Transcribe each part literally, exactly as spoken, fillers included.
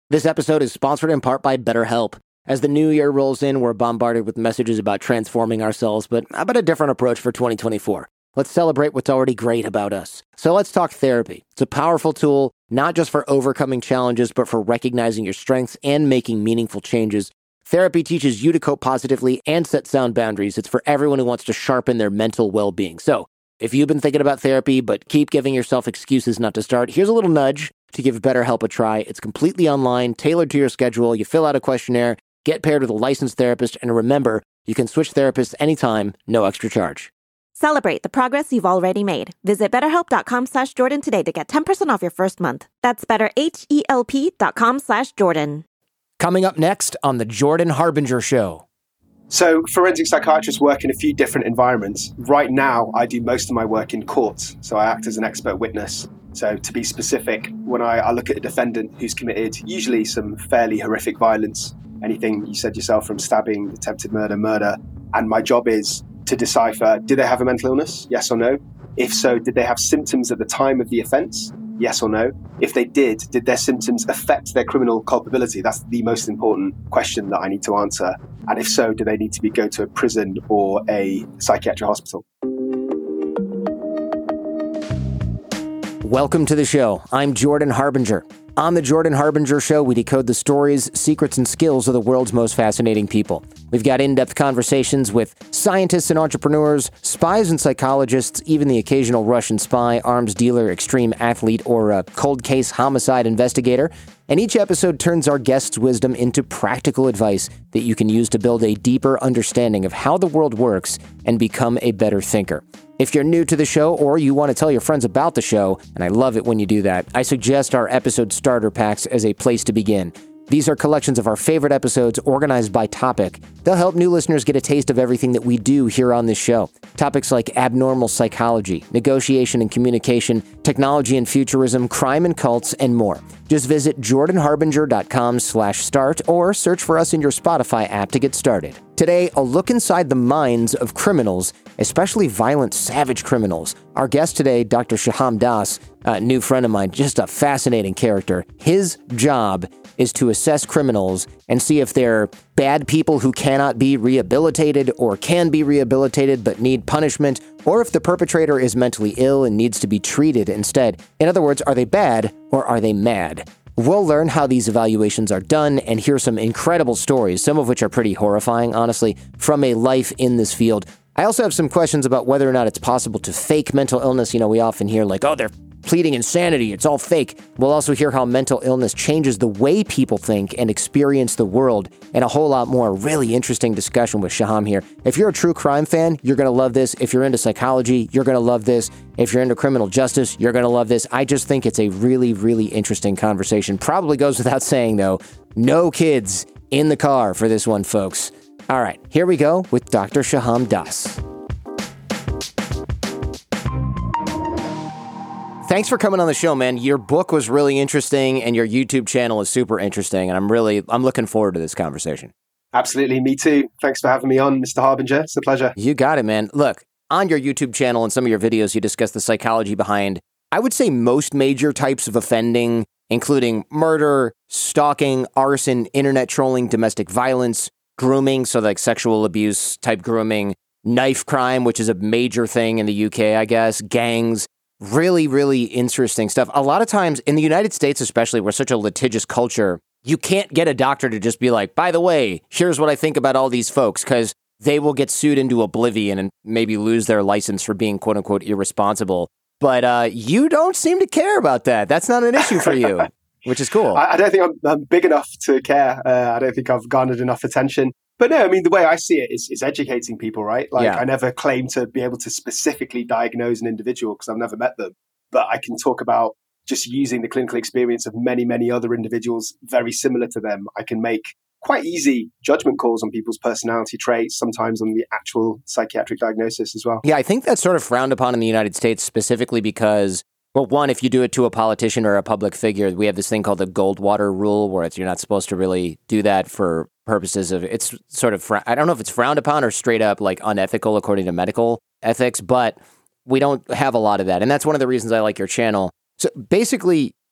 This episode is sponsored in part by BetterHelp. As the new year rolls in, we're bombarded with messages about transforming ourselves, but how about a different approach for twenty twenty-four? Let's celebrate what's already great about us. So let's talk therapy. It's a powerful tool, not just for overcoming challenges, but for recognizing your strengths and making meaningful changes. Therapy teaches you to cope positively and set sound boundaries. It's for everyone who wants to sharpen their mental well-being. So if you've been thinking about therapy, but keep giving yourself excuses not to start, here's a little nudge to give BetterHelp a try. It's completely online, tailored to your schedule. You fill out a questionnaire, get paired with a licensed therapist, and remember, you can switch therapists anytime, no extra charge. Celebrate the progress you've already made. Visit betterhelp.com slash Jordan today to get ten percent off your first month. That's betterhelp.com slash Jordan. Coming up next on The Jordan Harbinger Show. So forensic psychiatrists work in a few different environments. Right now, I do most of my work in courts, so I act as an expert witness. So to be specific, when I, I look at a defendant who's committed usually some fairly horrific violence, anything you said yourself from stabbing, attempted murder, murder, and my job is to decipher, did they have a mental illness? Yes or no? If so, did they have symptoms at the time of the offence? Yes or no? If they did, did their symptoms affect their criminal culpability? That's the most important question that I need to answer. And if so, do they need to be go to a prison or a psychiatric hospital? Welcome to the show. I'm Jordan Harbinger. On The Jordan Harbinger Show, we decode the stories, secrets, and skills of the world's most fascinating people. We've got in-depth conversations with scientists and entrepreneurs, spies and psychologists, even the occasional Russian spy, arms dealer, extreme athlete, or a cold case homicide investigator. And each episode turns our guests' wisdom into practical advice that you can use to build a deeper understanding of how the world works and become a better thinker. If you're new to the show or you want to tell your friends about the show, and I love it when you do that, I suggest our episode starter packs as a place to begin. These are collections of our favorite episodes organized by topic. They'll help new listeners get a taste of everything that we do here on this show. Topics like abnormal psychology, negotiation and communication, technology and futurism, crime and cults, and more. Just visit jordanharbinger.com slash start or search for us in your Spotify app to get started. Today, a look inside the minds of criminals, especially violent, savage criminals. Our guest today, Doctor Shaham Das, a new friend of mine, just a fascinating character. His job is to assess criminals and see if they're bad people who cannot be rehabilitated or can be rehabilitated but need punishment, or if the perpetrator is mentally ill and needs to be treated instead. In other words, are they bad or are they mad? We'll learn how these evaluations are done and hear some incredible stories, some of which are pretty horrifying, honestly, from a life in this field. I also have some questions about whether or not it's possible to fake mental illness. You know, we often hear like, oh, they're pleading insanity, it's all fake. We'll also hear how mental illness changes the way people think and experience the world, and a whole lot more. Really interesting discussion with Shaham here. If you're a true crime fan, you're going to love this. If you're into psychology, you're going to love this. If you're into criminal justice, you're going to love this. I just think it's a really, really interesting conversation. Probably goes without saying, though, no kids in the car for this one, folks. All right, here we go with Doctor Shaham Das. Thanks for coming on the show, man. Your book was really interesting and your YouTube channel is super interesting. And I'm really, I'm looking forward to this conversation. Absolutely. Me too. Thanks for having me on, Mister Harbinger. It's a pleasure. You got it, man. Look, on your YouTube channel and some of your videos, you discuss the psychology behind, I would say, most major types of offending, including murder, stalking, arson, internet trolling, domestic violence, grooming, so like sexual abuse type grooming, knife crime, which is a major thing in the U K, I guess, gangs. Really, really interesting stuff. A lot of times in the United States, especially, we're such a litigious culture, you can't get a doctor to just be like, by the way, here's what I think about all these folks, because they will get sued into oblivion and maybe lose their license for being, quote unquote, irresponsible. But uh, you don't seem to care about that. That's not an issue for you, which is cool. I, I don't think I'm, I'm big enough to care. Uh, I don't think I've garnered enough attention. But no, I mean, the way I see it is, is educating people, right? Like, yeah. I never claim to be able to specifically diagnose an individual because I've never met them. But I can talk about just using the clinical experience of many, many other individuals very similar to them. I can make quite easy judgment calls on people's personality traits, sometimes on the actual psychiatric diagnosis as well. Yeah, I think that's sort of frowned upon in the United States specifically because, well, one, if you do it to a politician or a public figure, we have this thing called the Goldwater rule where it's, you're not supposed to really do that for purposes of, it's sort of, I don't know if it's frowned upon or straight up like unethical according to medical ethics, but we don't have a lot of that. And that's one of the reasons I like your channel. So basically,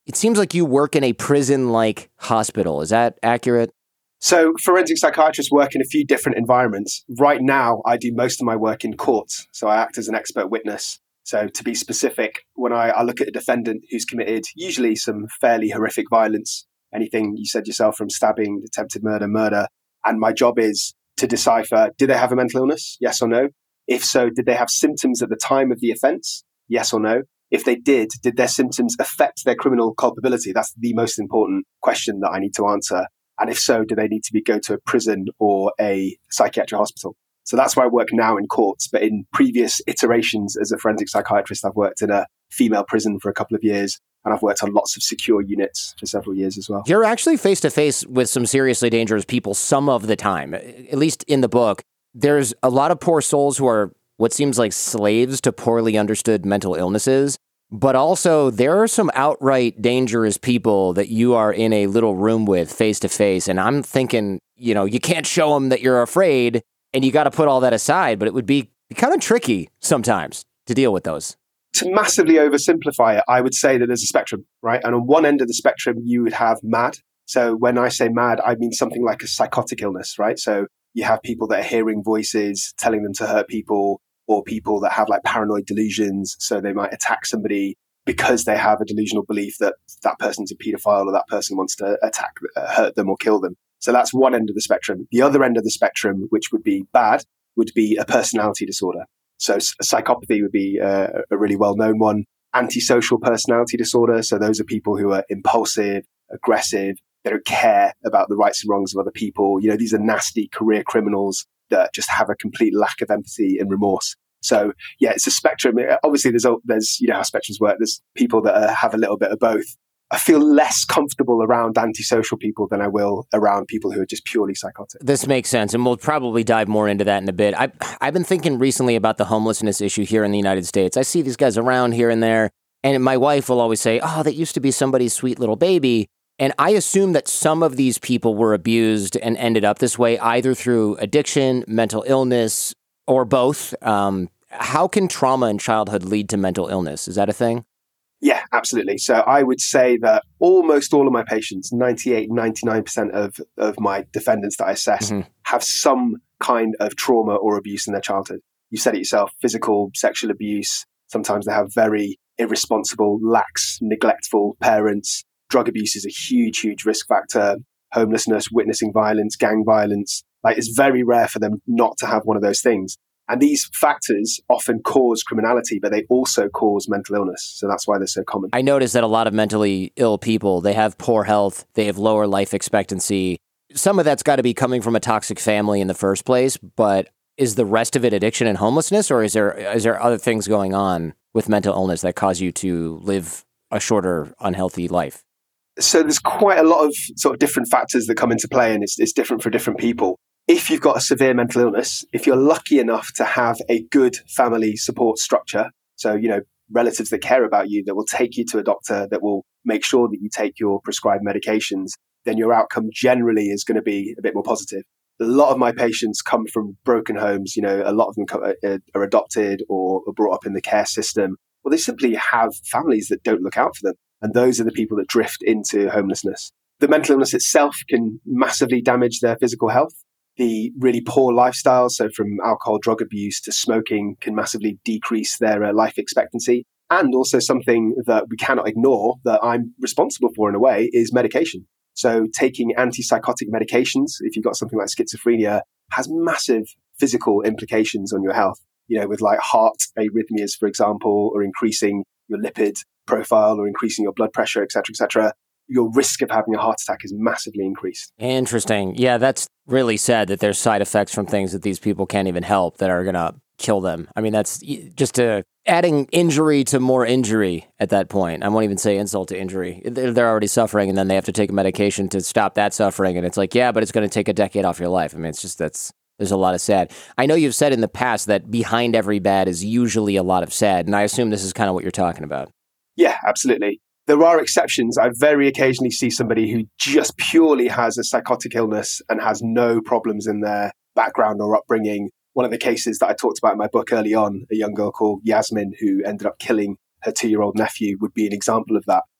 It seems like you work in a prison-like hospital. Is that accurate? So forensic psychiatrists work in a few different environments. Right now, I do most of my work in courts. So I act as an expert witness. So to be specific, when I, I look at a defendant who's committed usually some fairly horrific violence, anything you said yourself from stabbing, attempted murder, murder, and my job is to decipher, did they have a mental illness? Yes or no? If so, did they have symptoms at the time of the offence? Yes or no? If they did, did their symptoms affect their criminal culpability? That's the most important question that I need to answer. And if so, do they need to be go to a prison or a psychiatric hospital? So that's why I work now in courts. But in previous iterations as a forensic psychiatrist, I've worked in a female prison for a couple of years. And I've worked on lots of secure units for several years as well. You're actually face to face with some seriously dangerous people some of the time, at least in the book. There's a lot of poor souls who are what seems like slaves to poorly understood mental illnesses. But also, there are some outright dangerous people that you are in a little room with face to face. And I'm thinking, you know, you can't show them that you're afraid and you got to put all that aside. But it would be kind of tricky sometimes to deal with those. To massively oversimplify it, I would say that there's a spectrum, right? And on one end of the spectrum, you would have mad. So when I say mad, I mean something like a psychotic illness, right? So you have people that are hearing voices, telling them to hurt people, or people that have like paranoid delusions. So they might attack somebody because they have a delusional belief that that person's a pedophile or that person wants to attack, uh, hurt them or kill them. So that's one end of the spectrum. The other end of the spectrum, which would be bad, would be a personality disorder. So psychopathy would be uh, a really well-known one. Antisocial personality disorder. So those are people who are impulsive, aggressive. They don't care about the rights and wrongs of other people. You know, these are nasty career criminals that just have a complete lack of empathy and remorse. So yeah, it's a spectrum. Obviously, there's, there's you know how spectrums work. There's people that uh, have a little bit of both. I feel less comfortable around antisocial people than I will around people who are just purely psychotic. This makes sense, and we'll probably dive more into that in a bit. I've, I've been thinking recently about the homelessness issue here in the United States. I see these guys around here and there, and my wife will always say, oh, that used to be somebody's sweet little baby. And I assume that some of these people were abused and ended up this way, either through addiction, mental illness, or both. Um, how can trauma in childhood lead to mental illness? Is that a thing? Yeah, absolutely. So I would say that almost all of my patients, ninety-eight, ninety-nine percent of, of my defendants that I assess, mm-hmm. have some kind of trauma or abuse in their childhood. You said it yourself, physical, sexual abuse. Sometimes they have very irresponsible, lax, neglectful parents. Drug abuse is a huge, huge risk factor. Homelessness, witnessing violence, gang violence. Like, it's very rare for them not to have one of those things. And these factors often cause criminality, but they also cause mental illness. So that's why they're so common. I noticed that a lot of mentally ill people, they have poor health, they have lower life expectancy. Some of that's got to be coming from a toxic family in the first place, but is the rest of it addiction and homelessness, or is there is there other things going on with mental illness that cause you to live a shorter, unhealthy life? So there's quite a lot of sort of different factors that come into play, and it's, it's different for different people. If you've got a severe mental illness, if you're lucky enough to have a good family support structure, so, you know, relatives that care about you, that will take you to a doctor, that will make sure that you take your prescribed medications, then your outcome generally is going to be a bit more positive. A lot of my patients come from broken homes. You know, a lot of them come, uh, are adopted or are brought up in the care system, or they simply have families that don't look out for them. And those are the people that drift into homelessness. The mental illness itself can massively damage their physical health. The really poor lifestyle, so from alcohol, drug abuse to smoking, can massively decrease their uh, life expectancy. And also something that we cannot ignore that I'm responsible for in a way is medication. So taking antipsychotic medications, if you've got something like schizophrenia, has massive physical implications on your health. You know, with like heart arrhythmias, for example, or increasing your lipid profile or increasing your blood pressure, et cetera, et cetera. Your risk of having a heart attack is massively increased. Interesting. Yeah, that's really sad that there's side effects from things that these people can't even help that are going to kill them. I mean, that's just a, adding injury to more injury at that point. I won't even say insult to injury. They're already suffering, and then they have to take a medication to stop that suffering. And it's like, yeah, but it's going to take a decade off your life. I mean, it's just, that's, there's a lot of sad. I know you've said in the past that behind every bad is usually a lot of sad. And I assume this is kind of what you're talking about. Yeah, absolutely. There are exceptions. I very occasionally see somebody who just purely has a psychotic illness and has no problems in their background or upbringing. One of the cases that I talked about in my book early on, a young girl called Yasmin who ended up killing her two-year-old nephew, would be an example of that.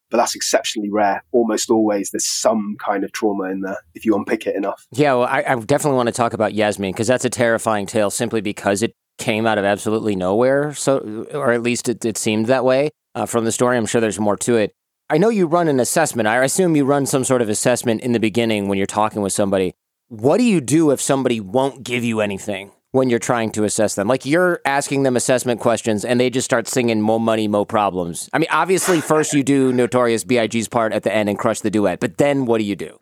but that's exceptionally rare. Almost always there's some kind of trauma in there if you unpick it enough. Yeah, well, I, I definitely want to talk about Yasmin because that's a terrifying tale simply because it came out of absolutely nowhere, so or at least it, it seemed that way uh, from the story. I'm sure there's more to it. I know you run an assessment. I assume you run some sort of assessment in the beginning when you're talking with somebody. What do you do if somebody won't give you anything when you're trying to assess them? Like you're asking them assessment questions and they just start singing "Mo Money, Mo Problems." I mean, obviously first you do Notorious B I G's part at the end and crush the duet, but then what do you do?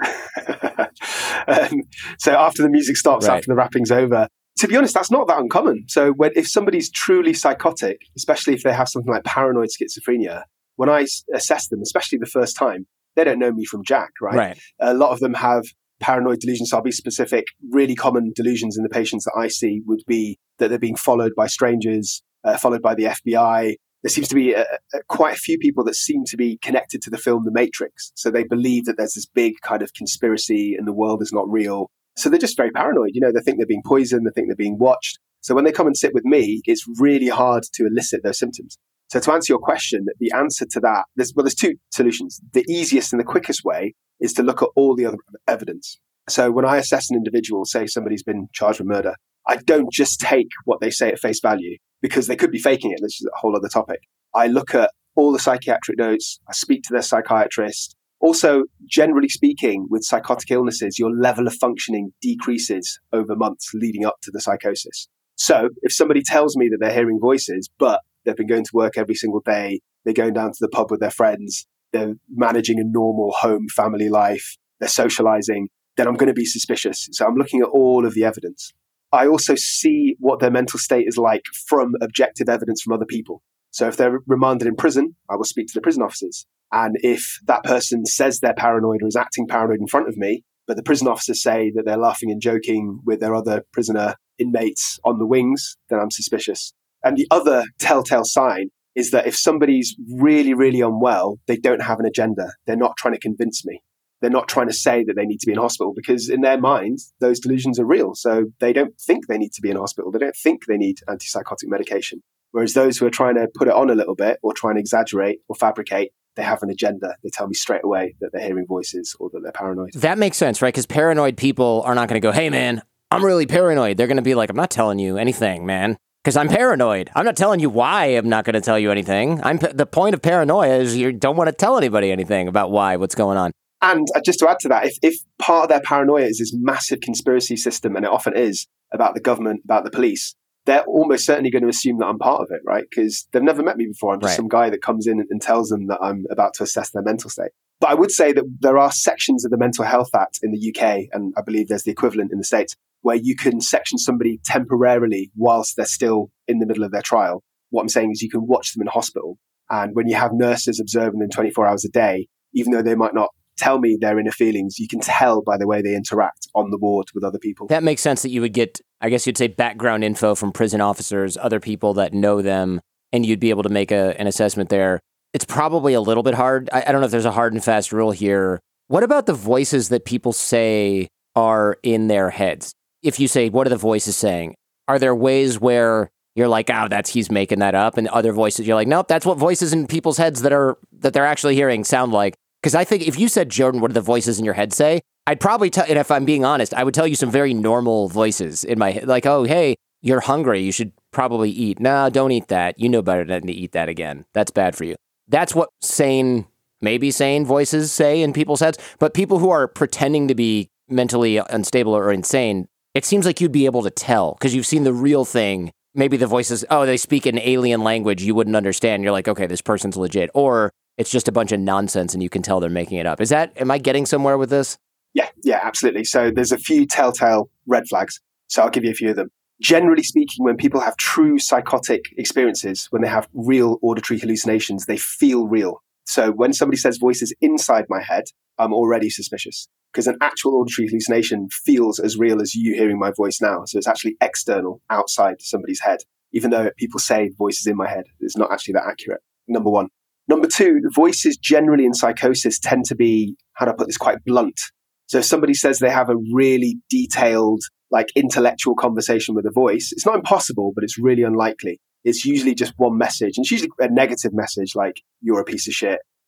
um, so after the music stops, Right. after the rapping's over, to be honest, that's not that uncommon. So when if somebody's truly psychotic, especially if they have something like paranoid schizophrenia, when I s- assess them, especially the first time, they don't know me from Jack, right? Right. A lot of them have paranoid delusions. So I'll be specific. Really common delusions in the patients that I see would be that they're being followed by strangers, uh, followed by the F B I. There seems to be a, a, quite a few people that seem to be connected to the film The Matrix. So they believe that there's this big kind of conspiracy and the world is not real. So they're just very paranoid. You know, they think they're being poisoned. They think they're being watched. So when they come and sit with me, it's really hard to elicit those symptoms. So to answer your question, the answer to that, there's, well, there's two solutions. The easiest and the quickest way is to look at all the other evidence. So when I assess an individual, say somebody's been charged with murder, I don't just take what they say at face value because they could be faking it. This is a whole other topic. I look at all the psychiatric notes. I speak to their psychiatrist. Also, generally speaking, with psychotic illnesses, your level of functioning decreases over months leading up to the psychosis. So if somebody tells me that they're hearing voices, but they've been going to work every single day, they're going down to the pub with their friends, they're managing a normal home family life, they're socializing, then I'm going to be suspicious. So I'm looking at all of the evidence. I also see what their mental state is like from objective evidence from other people. So if they're remanded in prison, I will speak to the prison officers. And if that person says they're paranoid or is acting paranoid in front of me, but the prison officers say that they're laughing and joking with their other prisoner inmates on the wings, then I'm suspicious. And the other telltale sign is that if somebody's really, really unwell, they don't have an agenda. They're not trying to convince me. They're not trying to say that they need to be in hospital because in their mind, those delusions are real. So they don't think they need to be in hospital. They don't think they need antipsychotic medication. Whereas those who are trying to put it on a little bit or trying to exaggerate or fabricate, they have an agenda. They tell me straight away that they're hearing voices or that they're paranoid. That makes sense, right? Because paranoid people are not going to go, hey, man, I'm really paranoid. They're going to be like, I'm not telling you anything, man. Because I'm paranoid. I'm not telling you why I'm not going to tell you anything. I'm the point of paranoia is you don't want to tell anybody anything about why, what's going on. And just to add to that, if, if part of their paranoia is this massive conspiracy system, and it often is, about the government, about the police, they're almost certainly going to assume that I'm part of it, right? Because they've never met me before. I'm just Right. some guy that comes in and, and tells them that I'm about to assess their mental state. But I would say that there are sections of the Mental Health Act in the U K, and I believe there's the equivalent in the States, where you can section somebody temporarily whilst they're still in the middle of their trial. What I'm saying is you can watch them in hospital. And when you have nurses observing them twenty-four hours a day, even though they might not tell me their inner feelings, you can tell by the way they interact on the ward with other people. That makes sense that you would get, I guess you'd say, background info from prison officers, other people that know them, and you'd be able to make a, an assessment there. It's probably a little bit hard. I, I don't know if there's a hard and fast rule here. What about the voices that people say are in their heads? If you say, what are the voices saying? Are there ways where you're like, oh, that's he's making that up, and other voices you're like, nope, that's what voices in people's heads that are that they're actually hearing sound like? Because I think if you said, Jordan, what do the voices in your head say? I'd probably tell, and if I'm being honest, I would tell you some very normal voices in my head, like, oh, hey, you're hungry, you should probably eat. No, don't eat that. You know better than to eat that again. That's bad for you. That's what sane, maybe sane voices say in people's heads. But people who are pretending to be mentally unstable or insane, it seems like you'd be able to tell because you've seen the real thing. Maybe the voices, oh, they speak an alien language you wouldn't understand. You're like, okay, this person's legit. Or it's just a bunch of nonsense and you can tell they're making it up. Is that, am I getting somewhere with this? Yeah, yeah, absolutely. So there's a few telltale red flags. So I'll give you a few of them. Generally speaking, when people have true psychotic experiences, when they have real auditory hallucinations, they feel real. So when somebody says voices inside my head, I'm already suspicious because an actual auditory hallucination feels as real as you hearing my voice now. So it's actually external, outside somebody's head, even though people say voices in my head. It's not actually that accurate. Number one. Number two, the voices generally in psychosis tend to be, how do I put this, quite blunt. So if somebody says they have a really detailed, like intellectual conversation with a voice, it's not impossible, but it's really unlikely. It's usually just one message. And it's usually a negative message like, you're a piece of shit,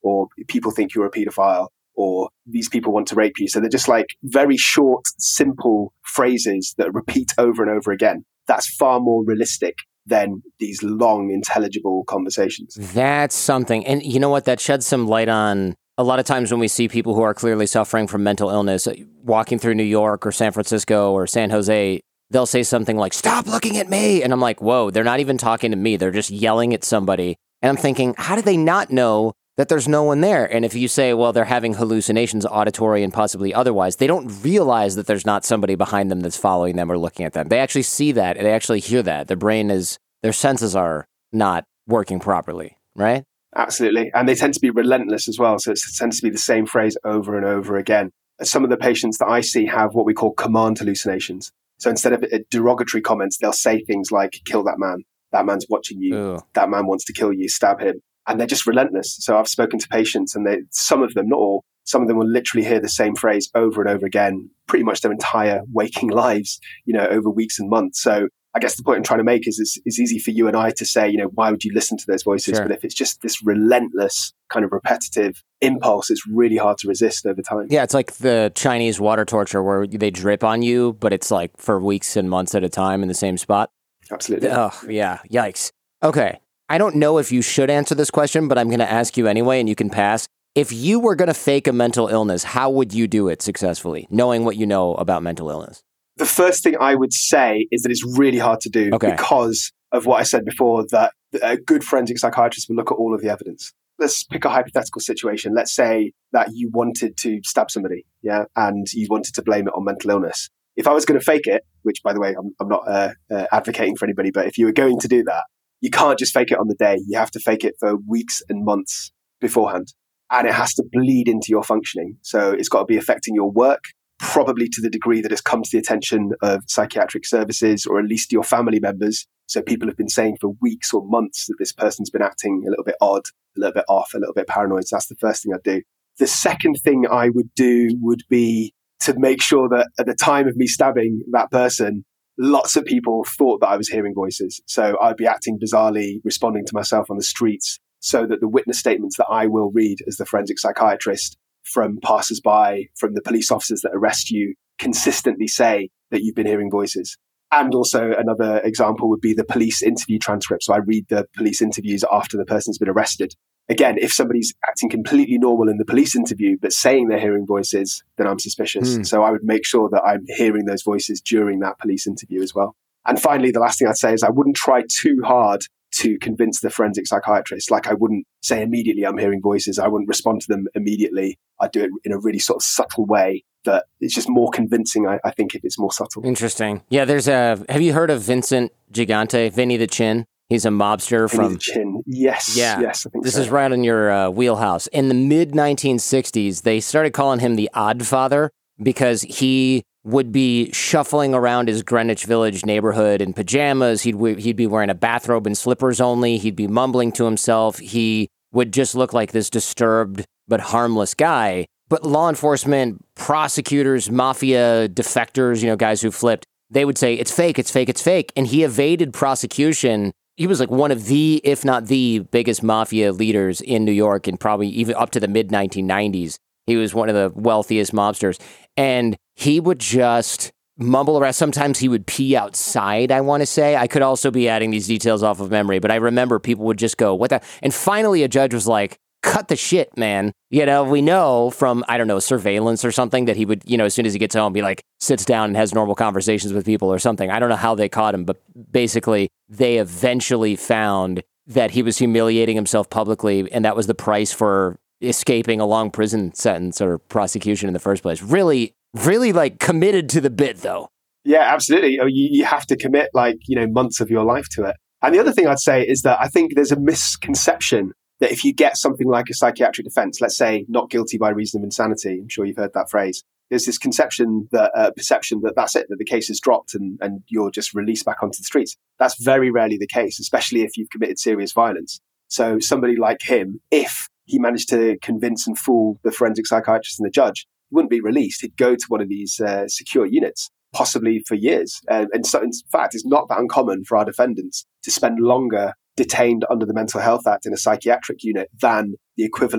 or people think you're a pedophile, or these people want to rape you. So they're just like very short, simple phrases that repeat over and over again. That's far more realistic than these long, intelligible conversations. That's something. And you know what? That sheds some light on a lot of times when we see people who are clearly suffering from mental illness, walking through New York or San Francisco or San Jose, they'll say something like, "Stop looking at me." And I'm like, whoa, they're not even talking to me. They're just yelling at somebody. And I'm thinking, how do they not know that there's no one there? And if you say, well, they're having hallucinations, auditory and possibly otherwise, they don't realize that there's not somebody behind them that's following them or looking at them. They actually see that and they actually hear that. Their brain is, their senses are not working properly, right? Absolutely. And they tend to be relentless as well. So it tends to be the same phrase over and over again. Some of the patients that I see have what we call command hallucinations. So instead of derogatory comments, they'll say things like, "Kill that man. That man's watching you. Ooh. That man wants to kill you. Stab him." And they're just relentless. So I've spoken to patients and they, some of them, not all, some of them will literally hear the same phrase over and over again, pretty much their entire waking lives, you know, over weeks and months. So I guess the point I'm trying to make is it's, it's easy for you and I to say, you know, why would you listen to those voices? Sure. But if it's just this relentless kind of repetitive impulse, it's really hard to resist over time. Yeah, it's like the Chinese water torture where they drip on you, but it's like for weeks and months at a time in the same spot. Absolutely. Oh, yeah. Yikes. Okay. I don't know if you should answer this question, but I'm going to ask you anyway, and you can pass. If you were going to fake a mental illness, how would you do it successfully, knowing what you know about mental illness? The first thing I would say is that it's really hard to do okay. because of what I said before, that a good forensic psychiatrist will look at all of the evidence. Let's pick a hypothetical situation. Let's say that you wanted to stab somebody, yeah, and you wanted to blame it on mental illness. If I was going to fake it, which, by the way, I'm, I'm not uh, uh, advocating for anybody, but if you were going to do that, you can't just fake it on the day. You have to fake it for weeks and months beforehand. And it has to bleed into your functioning. So it's got to be affecting your work, probably to the degree that it's come to the attention of psychiatric services or at least your family members. So people have been saying for weeks or months that this person's been acting a little bit odd, a little bit off, a little bit paranoid. So that's the first thing I'd do. The second thing I would do would be to make sure that at the time of me stabbing that person, lots of people thought that I was hearing voices. So I'd be acting bizarrely, responding to myself on the streets, so that the witness statements that I will read as the forensic psychiatrist from passers-by, from the police officers that arrest you, consistently say that you've been hearing voices. And also another example would be the police interview transcript. So I read the police interviews after the person's been arrested. Again, if somebody's acting completely normal in the police interview, but saying they're hearing voices, then I'm suspicious. Mm. So I would make sure that I'm hearing those voices during that police interview as well. And finally, the last thing I'd say is I wouldn't try too hard to convince the forensic psychiatrist. Like I wouldn't say immediately I'm hearing voices. I wouldn't respond to them immediately. I'd do it in a really sort of subtle way that it's just more convincing, I, I think, if it's more subtle. Interesting. Yeah, there's a, have you heard of Vincent Gigante, Vinny the Chin? He's a mobster Vinny from... the Chin. Yes, yeah. yes, I think This so. is right in your uh, wheelhouse. In the mid nineteen sixties, they started calling him the Odd Father because he would be shuffling around his Greenwich Village neighborhood in pajamas. He'd he'd be wearing a bathrobe and slippers only. He'd be mumbling to himself. He would just look like this disturbed but harmless guy. But law enforcement, prosecutors, mafia defectors, you know, guys who flipped, they would say, it's fake, it's fake, it's fake. And he evaded prosecution. He was like one of the, if not the biggest mafia leaders in New York, and probably even up to the mid nineteen nineties. He was one of the wealthiest mobsters. And he would just mumble around. Sometimes he would pee outside, I want to say. I could also be adding these details off of memory, but I remember people would just go, what the? And finally a judge was like, cut the shit, man. You know, we know from, I don't know, surveillance or something that he would, you know, as soon as he gets home, be like, sits down and has normal conversations with people or something. I don't know how they caught him, but basically they eventually found that he was humiliating himself publicly, and that was the price for escaping a long prison sentence or prosecution in the first place. Really, really like committed to the bit though. Yeah, absolutely. You, you have to commit like, you know, months of your life to it. And the other thing I'd say is that I think there's a misconception that if you get something like a psychiatric defense, let's say not guilty by reason of insanity, I'm sure you've heard that phrase, there's this conception that, uh, perception that that's it, that the case is dropped and, and you're just released back onto the streets. That's very rarely the case, especially if you've committed serious violence. So somebody like him, if he managed to convince and fool the forensic psychiatrist and the judge, he wouldn't be released. He'd go to one of these uh, secure units, possibly for years. Uh, and so, in fact, it's not that uncommon for our defendants to spend longer detained under the Mental Health Act in a psychiatric unit than the equivalent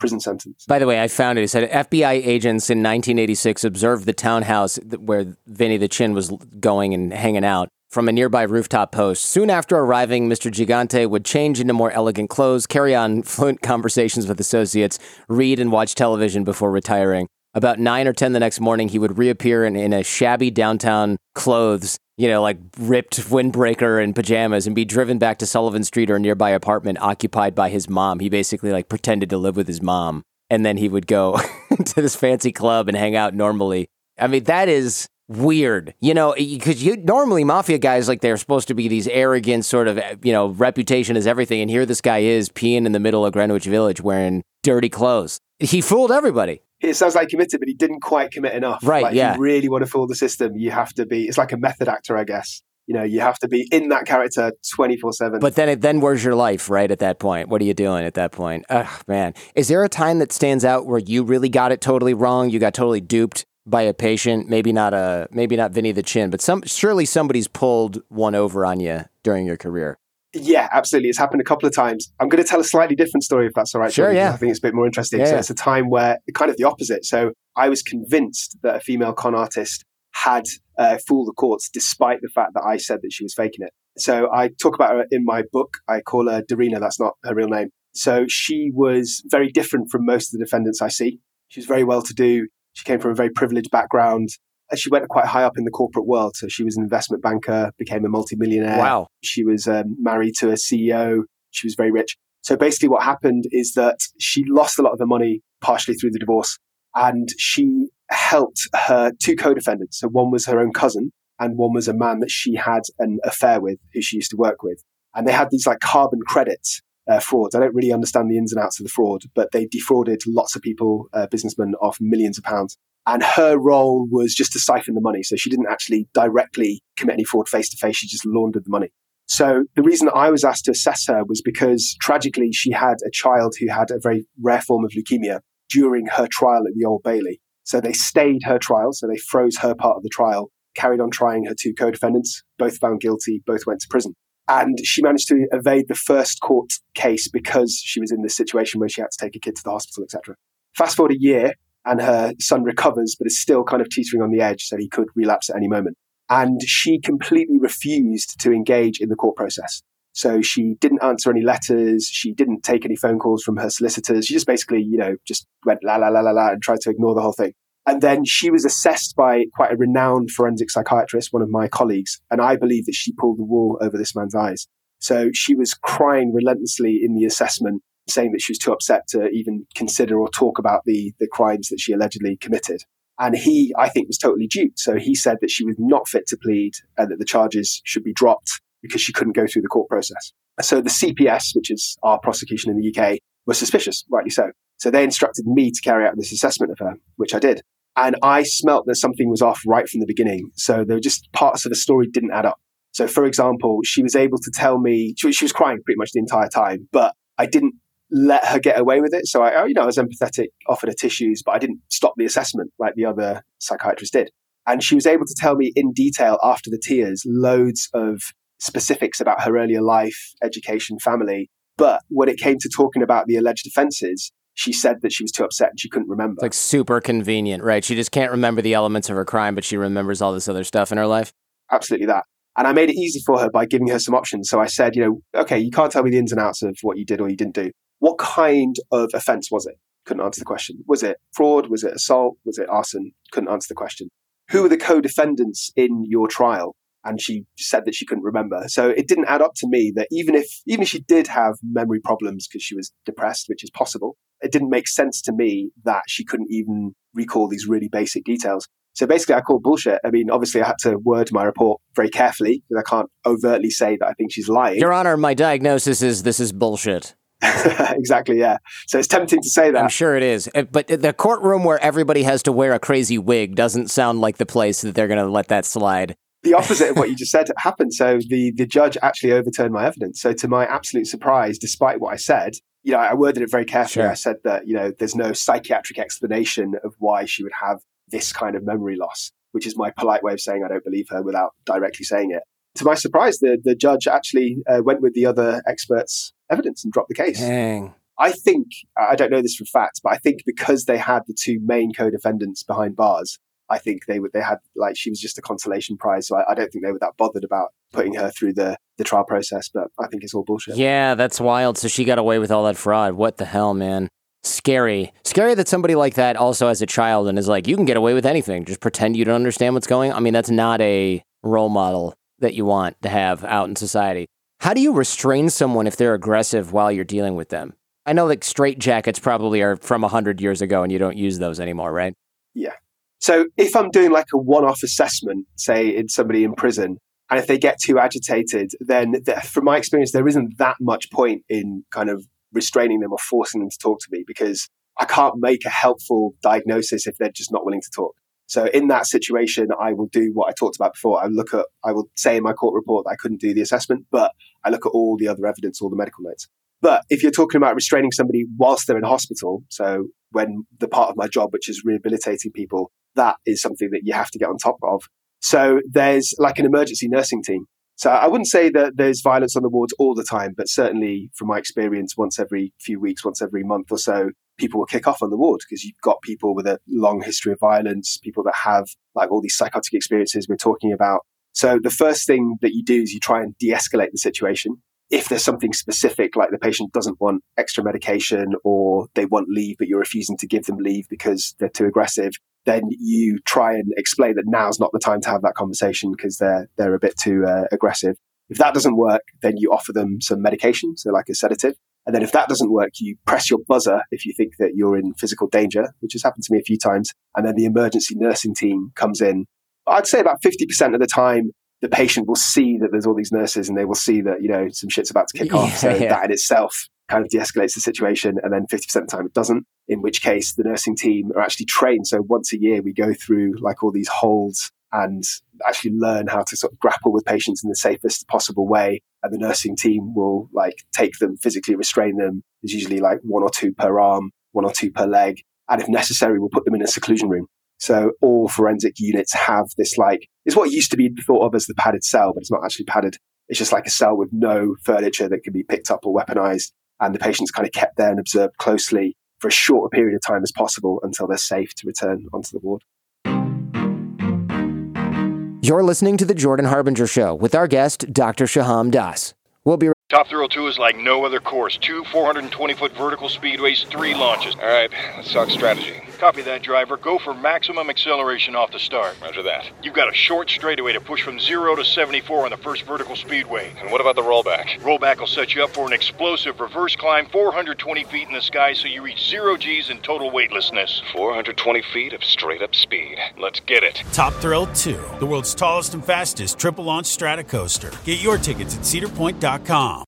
prison sentence. By the way, I found it. It said F B I agents in nineteen eighty-six observed the townhouse where Vinny the Chin was going and hanging out from a nearby rooftop post. Soon after arriving, Mister Gigante would change into more elegant clothes, carry on fluent conversations with associates, read and watch television before retiring. About nine or ten the next morning, he would reappear in, in a shabby downtown clothes, you know, like ripped windbreaker and pajamas, and be driven back to Sullivan Street or a nearby apartment occupied by his mom. He basically like pretended to live with his mom. And then he would go to this fancy club and hang out normally. I mean, that is weird, you know, because you normally mafia guys, like, they're supposed to be these arrogant sort of, you know, reputation is everything. And here this guy is peeing in the middle of Greenwich Village wearing dirty clothes. He fooled everybody. It sounds like he committed, but he didn't quite commit enough. Right, like, yeah. If you really want to fool the system, you have to be, it's like a method actor, I guess. You know, you have to be in that character twenty-four seven. But then, then where's your life, right, at that point? What are you doing at that point? Ugh, man. Is there a time that stands out where you really got it totally wrong? You got totally duped by a patient? Maybe not a, maybe not Vinny the Chin, but some surely somebody's pulled one over on you during your career. Yeah, absolutely. It's happened a couple of times. I'm going to tell a slightly different story, if that's all right. Sure, Jordan, yeah. I think it's a bit more interesting. Yeah, so yeah. It's a time where kind of the opposite. So I was convinced that a female con artist had uh, fooled the courts, despite the fact that I said that she was faking it. So I talk about her in my book. I call her Darina. That's not her real name. So she was very different from most of the defendants I see. She was very well-to-do. She came from a very privileged background. She went quite high up in the corporate world. So she was an investment banker, became a multimillionaire. Wow. She was um, married to a C E O. She was very rich. So basically what happened is that she lost a lot of the money, partially through the divorce. And she helped her two co-defendants. So one was her own cousin and one was a man that she had an affair with, who she used to work with. And they had these like carbon credits uh, frauds. I don't really understand the ins and outs of the fraud, but they defrauded lots of people, uh, businessmen, of millions of pounds. And her role was just to siphon the money. So she didn't actually directly commit any fraud face to face. She just laundered the money. So the reason that I was asked to assess her was because tragically she had a child who had a very rare form of leukemia during her trial at the Old Bailey. So they stayed her trial. So they froze her part of the trial, carried on trying her two co-defendants, both found guilty, both went to prison. And she managed to evade the first court case because she was in this situation where she had to take a kid to the hospital, et cetera. Fast forward a year, and her son recovers, but is still kind of teetering on the edge, so he could relapse at any moment. And she completely refused to engage in the court process. So she didn't answer any letters. She didn't take any phone calls from her solicitors. She just basically, you know, just went la, la, la, la, la, and tried to ignore the whole thing. And then she was assessed by quite a renowned forensic psychiatrist, one of my colleagues. And I believe that she pulled the wool over this man's eyes. So she was crying relentlessly in the assessment, saying that she was too upset to even consider or talk about the, the crimes that she allegedly committed. And he, I think, was totally duped. So he said that she was not fit to plead and that the charges should be dropped because she couldn't go through the court process. So the C P S, which is our prosecution in the U K, was suspicious, rightly so. So they instructed me to carry out this assessment of her, which I did. And I smelt that something was off right from the beginning. So there were just parts of the story didn't add up. So for example, she was able to tell me, she, she was crying pretty much the entire time, but I didn't let her get away with it. So I, you know, I was empathetic, offered her tissues, but I didn't stop the assessment like the other psychiatrist did. And she was able to tell me in detail after the tears, loads of specifics about her earlier life, education, family. But when it came to talking about the alleged offenses, she said that she was too upset and she couldn't remember. It's like super convenient, right? She just can't remember the elements of her crime, but she remembers all this other stuff in her life. Absolutely that. And I made it easy for her by giving her some options. So I said, you know, okay, you can't tell me the ins and outs of what you did or you didn't do. What kind of offense was it? Couldn't answer the question. Was it fraud? Was it assault? Was it arson? Couldn't answer the question. Who were the co-defendants in your trial? And she said that she couldn't remember. So it didn't add up to me that even if even if she did have memory problems because she was depressed, which is possible, it didn't make sense to me that she couldn't even recall these really basic details. So basically, I called bullshit. I mean, obviously, I had to word my report very carefully because I can't overtly say that I think she's lying. Your Honor, my diagnosis is this is bullshit. Exactly, yeah. So it's tempting to say that. I'm sure it is. But the courtroom where everybody has to wear a crazy wig doesn't sound like the place that they're going to let that slide. The opposite of what you just said happened. So the, the judge actually overturned my evidence. So to my absolute surprise, despite what I said, you know, I worded it very carefully. Sure. I said that, you know, there's no psychiatric explanation of why she would have this kind of memory loss, which is my polite way of saying I don't believe her without directly saying it. To my surprise, the, the judge actually uh, went with the other experts' evidence and dropped the case. Dang. I think, I don't know this for fact, but I think because they had the two main co-defendants behind bars, I think they would, they had, like, she was just a consolation prize. So I, I don't think they were that bothered about putting her through the, the trial process, but I think it's all bullshit. Yeah, that's wild. So she got away with all that fraud. What the hell, man? Scary. Scary that somebody like that also has a child and is like, you can get away with anything. Just pretend you don't understand what's going on. I mean, that's not a role model that you want to have out in society. How do you restrain someone if they're aggressive while you're dealing with them? I know that straitjackets probably are from one hundred years ago and you don't use those anymore, right? Yeah. So if I'm doing like a one-off assessment, say in somebody in prison, and if they get too agitated, then th- from my experience, there isn't that much point in kind of restraining them or forcing them to talk to me, because I can't make a helpful diagnosis if they're just not willing to talk. So in that situation, I will do what I talked about before. I look at, I will say in my court report that I couldn't do the assessment, but I look at all the other evidence, all the medical notes. But if you're talking about restraining somebody whilst they're in hospital, so when the part of my job, which is rehabilitating people, that is something that you have to get on top of. So there's like an emergency nursing team. So I wouldn't say that there's violence on the wards all the time, but certainly from my experience, once every few weeks, once every month or so, people will kick off on the ward because you've got people with a long history of violence, people that have like all these psychotic experiences we're talking about. So the first thing that you do is you try and de-escalate the situation. If there's something specific, like the patient doesn't want extra medication or they want leave, but you're refusing to give them leave because they're too aggressive, then you try and explain that now's not the time to have that conversation because they're they're a bit too uh, aggressive. If that doesn't work, then you offer them some medication, so like a sedative. And then if that doesn't work, you press your buzzer if you think that you're in physical danger, which has happened to me a few times. And then the emergency nursing team comes in. I'd say about fifty percent of the time, the patient will see that there's all these nurses and they will see that, you know, some shit's about to kick yeah, off. So yeah. that in itself kind of de-escalates the situation. And then fifty percent of the time it doesn't, in which case the nursing team are actually trained. So once a year we go through like all these holds and actually learn how to sort of grapple with patients in the safest possible way. And the nursing team will like take them, physically restrain them. There's usually like one or two per arm, one or two per leg. And if necessary, we'll put them in a seclusion room. So all forensic units have this like, it's what used to be thought of as the padded cell, but it's not actually padded. It's just like a cell with no furniture that can be picked up or weaponized. And the patient's kind of kept there and observed closely for as short a period of time as possible until they're safe to return onto the ward. You're listening to The Jordan Harbinger Show with our guest, Doctor Shaham Das. We'll be right Top Thrill two is like no other course. Two four hundred twenty foot vertical speedways, three launches. All right, let's talk strategy. Copy that, driver. Go for maximum acceleration off the start. Roger that. You've got a short straightaway to push from zero to seventy-four on the first vertical speedway. And what about the rollback? Rollback will set you up for an explosive reverse climb four hundred twenty feet in the sky so you reach zero G's in total weightlessness. four hundred twenty feet of straight-up speed. Let's get it. Top Thrill two, the world's tallest and fastest triple-launch stratocoaster. Get your tickets at cedar point dot com.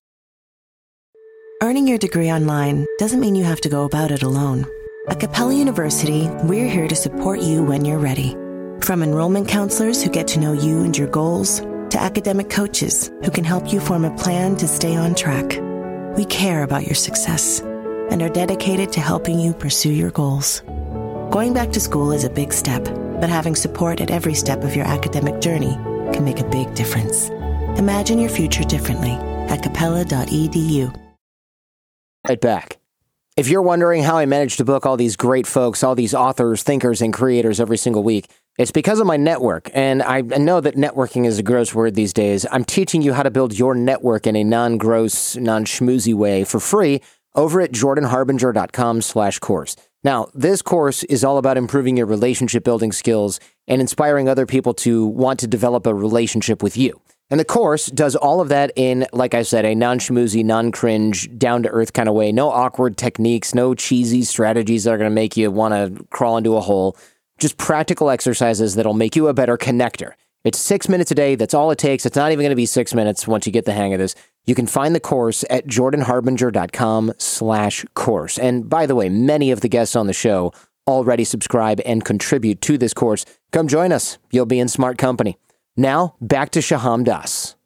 Earning your degree online doesn't mean you have to go about it alone. At Capella University, we're here to support you when you're ready. From enrollment counselors who get to know you and your goals, to academic coaches who can help you form a plan to stay on track. We care about your success and are dedicated to helping you pursue your goals. Going back to school is a big step, but having support at every step of your academic journey can make a big difference. Imagine your future differently at capella dot e d u. Right back. If you're wondering how I manage to book all these great folks, all these authors, thinkers, and creators every single week, it's because of my network. And I know that networking is a gross word these days. I'm teaching you how to build your network in a non-gross, non-schmoozy way for free over at jordan harbinger dot com slash course. Now, this course is all about improving your relationship building skills and inspiring other people to want to develop a relationship with you. And the course does all of that in, like I said, a non-schmoozy, non-cringe, down-to-earth kind of way. No awkward techniques, no cheesy strategies that are going to make you want to crawl into a hole. Just practical exercises that'll make you a better connector. It's six minutes a day. That's all it takes. It's not even going to be six minutes once you get the hang of this. You can find the course at jordan harbinger dot com slash course. And by the way, many of the guests on the show already subscribe and contribute to this course. Come join us. You'll be in smart company. Now, back to Shaham Das.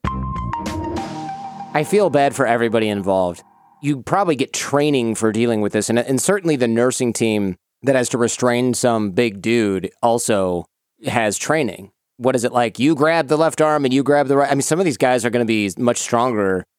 I feel bad for everybody involved. You probably get training for dealing with this, and, and certainly the nursing team that has to restrain some big dude also has training. What is it like? You grab the left arm and you grab the right. I mean, some of these guys are going to be much stronger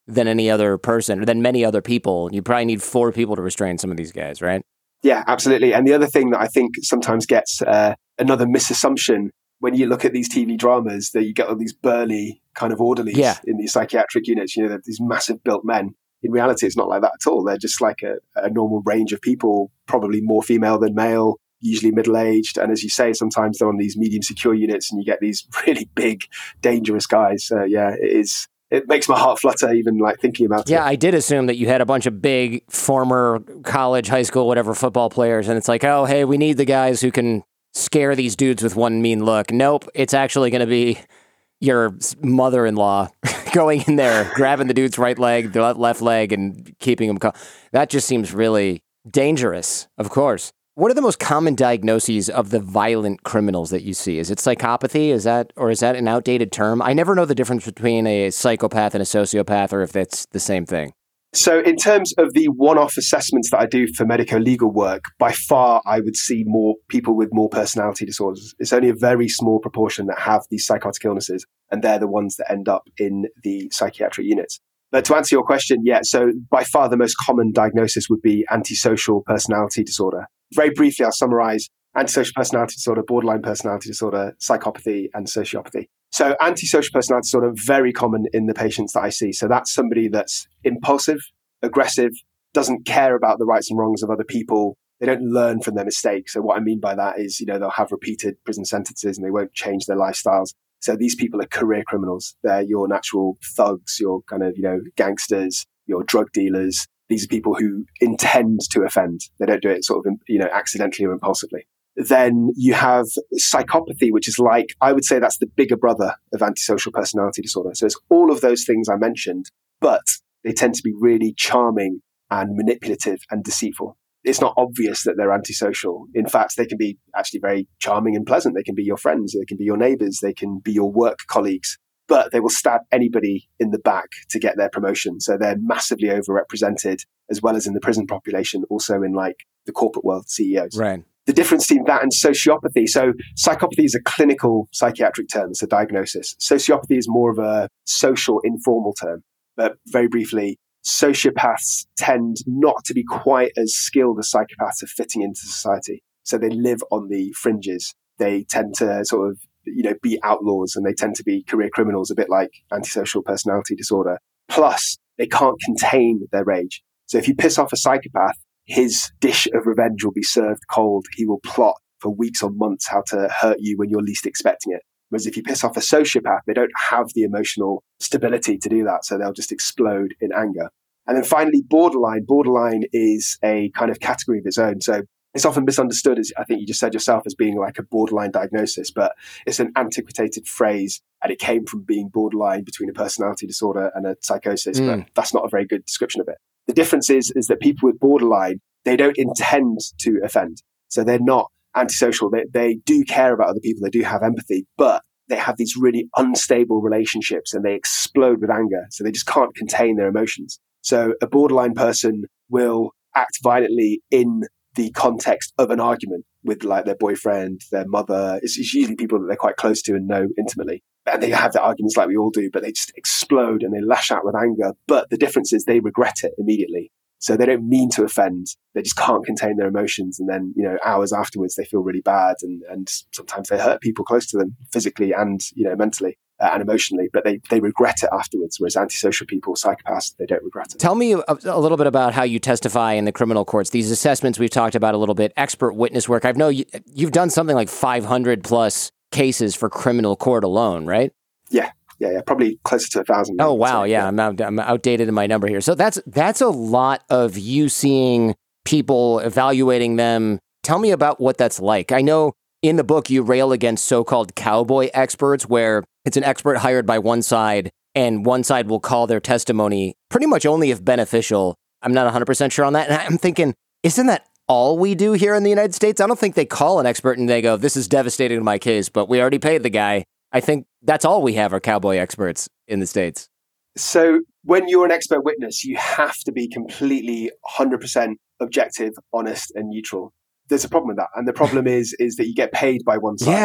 than any other person, or than many other people. You probably need four people to restrain some of these guys, right? Yeah, absolutely. And the other thing that I think sometimes gets uh, another misassumption when you look at these T V dramas, that you get all these burly kind of orderlies yeah. in these psychiatric units. You know, they're these massive built men. In reality, it's not like that at all. They're just like a, a normal range of people, probably more female than male, usually middle-aged. And as you say, sometimes they're on these medium secure units and you get these really big, dangerous guys. So yeah, it is. It makes my heart flutter even like thinking about yeah, it. Yeah, I did assume that you had a bunch of big former college, high school, whatever football players. And it's like, oh, hey, we need the guys who can scare these dudes with one mean look. Nope, it's actually going to be your mother-in-law going in there, grabbing the dude's right leg, the left leg, and keeping him calm. That just seems really dangerous, of course. What are the most common diagnoses of the violent criminals that you see? Is it psychopathy? Is that, or is that an outdated term? I never know the difference between a psychopath and a sociopath, or if that's the same thing. So in terms of the one-off assessments that I do for medico-legal work, by far I would see more people with more personality disorders. It's only a very small proportion that have these psychotic illnesses, and they're the ones that end up in the psychiatric units. But to answer your question, yeah, so by far the most common diagnosis would be antisocial personality disorder. Very briefly, I'll summarize antisocial personality disorder, borderline personality disorder, psychopathy, and sociopathy. So antisocial personality disorder, very common in the patients that I see. So that's somebody that's impulsive, aggressive, doesn't care about the rights and wrongs of other people. They don't learn from their mistakes. So what I mean by that is, you know, they'll have repeated prison sentences and they won't change their lifestyles. So these people are career criminals. They're your natural thugs, your kind of, you know, gangsters, your drug dealers. These are people who intend to offend. They don't do it sort of, you know, accidentally or impulsively. Then you have psychopathy, which is like, I would say that's the bigger brother of antisocial personality disorder. So it's all of those things I mentioned, but they tend to be really charming and manipulative and deceitful. It's not obvious that they're antisocial. In fact, they can be actually very charming and pleasant. They can be your friends. They can be your neighbors. They can be your work colleagues. But they will stab anybody in the back to get their promotion. So they're massively overrepresented, as well as in the prison population, also in like the corporate world, C E Os. Right. The difference between that and sociopathy. So psychopathy is a clinical psychiatric term. It's a diagnosis. Sociopathy is more of a social, informal term. But very briefly, sociopaths tend not to be quite as skilled as psychopaths at fitting into society. So they live on the fringes. They tend to sort of, you know, be outlaws, and they tend to be career criminals, a bit like antisocial personality disorder. Plus, they can't contain their rage. So if you piss off a psychopath, his dish of revenge will be served cold. He will plot for weeks or months how to hurt you when you're least expecting it. Whereas if you piss off a sociopath, they don't have the emotional stability to do that. So they'll just explode in anger. And then finally, borderline. Borderline is a kind of category of its own. So it's often misunderstood, as I think you just said yourself, as being like a borderline diagnosis, but it's an antiquated phrase, and it came from being borderline between a personality disorder and a psychosis, mm. but that's not a very good description of it. The difference is, is that people with borderline, they don't intend to offend. So they're not antisocial. They, they do care about other people. They do have empathy, but they have these really unstable relationships and they explode with anger. So they just can't contain their emotions. So a borderline person will act violently in the context of an argument with like their boyfriend, their mother. It's, it's usually people that they're quite close to and know intimately. And they have their arguments like we all do, but they just explode and they lash out with anger. But the difference is they regret it immediately. So they don't mean to offend. They just can't contain their emotions. And then, you know, hours afterwards, they feel really bad. And, and sometimes they hurt people close to them physically and, you know, mentally uh, and emotionally. But they, they regret it afterwards. Whereas antisocial people, psychopaths, they don't regret it. Tell me a, a little bit about how you testify in the criminal courts. These assessments we've talked about a little bit, expert witness work. I know you, you've done something like five hundred plus cases for criminal court alone, right? Yeah. Yeah, yeah, probably closer to a thousand. Oh, wow. Yeah, yeah. I'm, out, I'm outdated in my number here. So that's that's a lot of you seeing people, evaluating them. Tell me about what that's like. I know in the book you rail against so-called cowboy experts, where it's an expert hired by one side and one side will call their testimony pretty much only if beneficial. I'm not one hundred percent sure on that. And I'm thinking, isn't that all we do here in the United States? I don't think they call an expert and they go, this is devastating to my case, but we already paid the guy. I think that's all we have are cowboy experts in the States. So when you're an expert witness, you have to be completely one hundred percent objective, honest, and neutral. There's a problem with that. And the problem is, is that you get paid by one side. Yeah.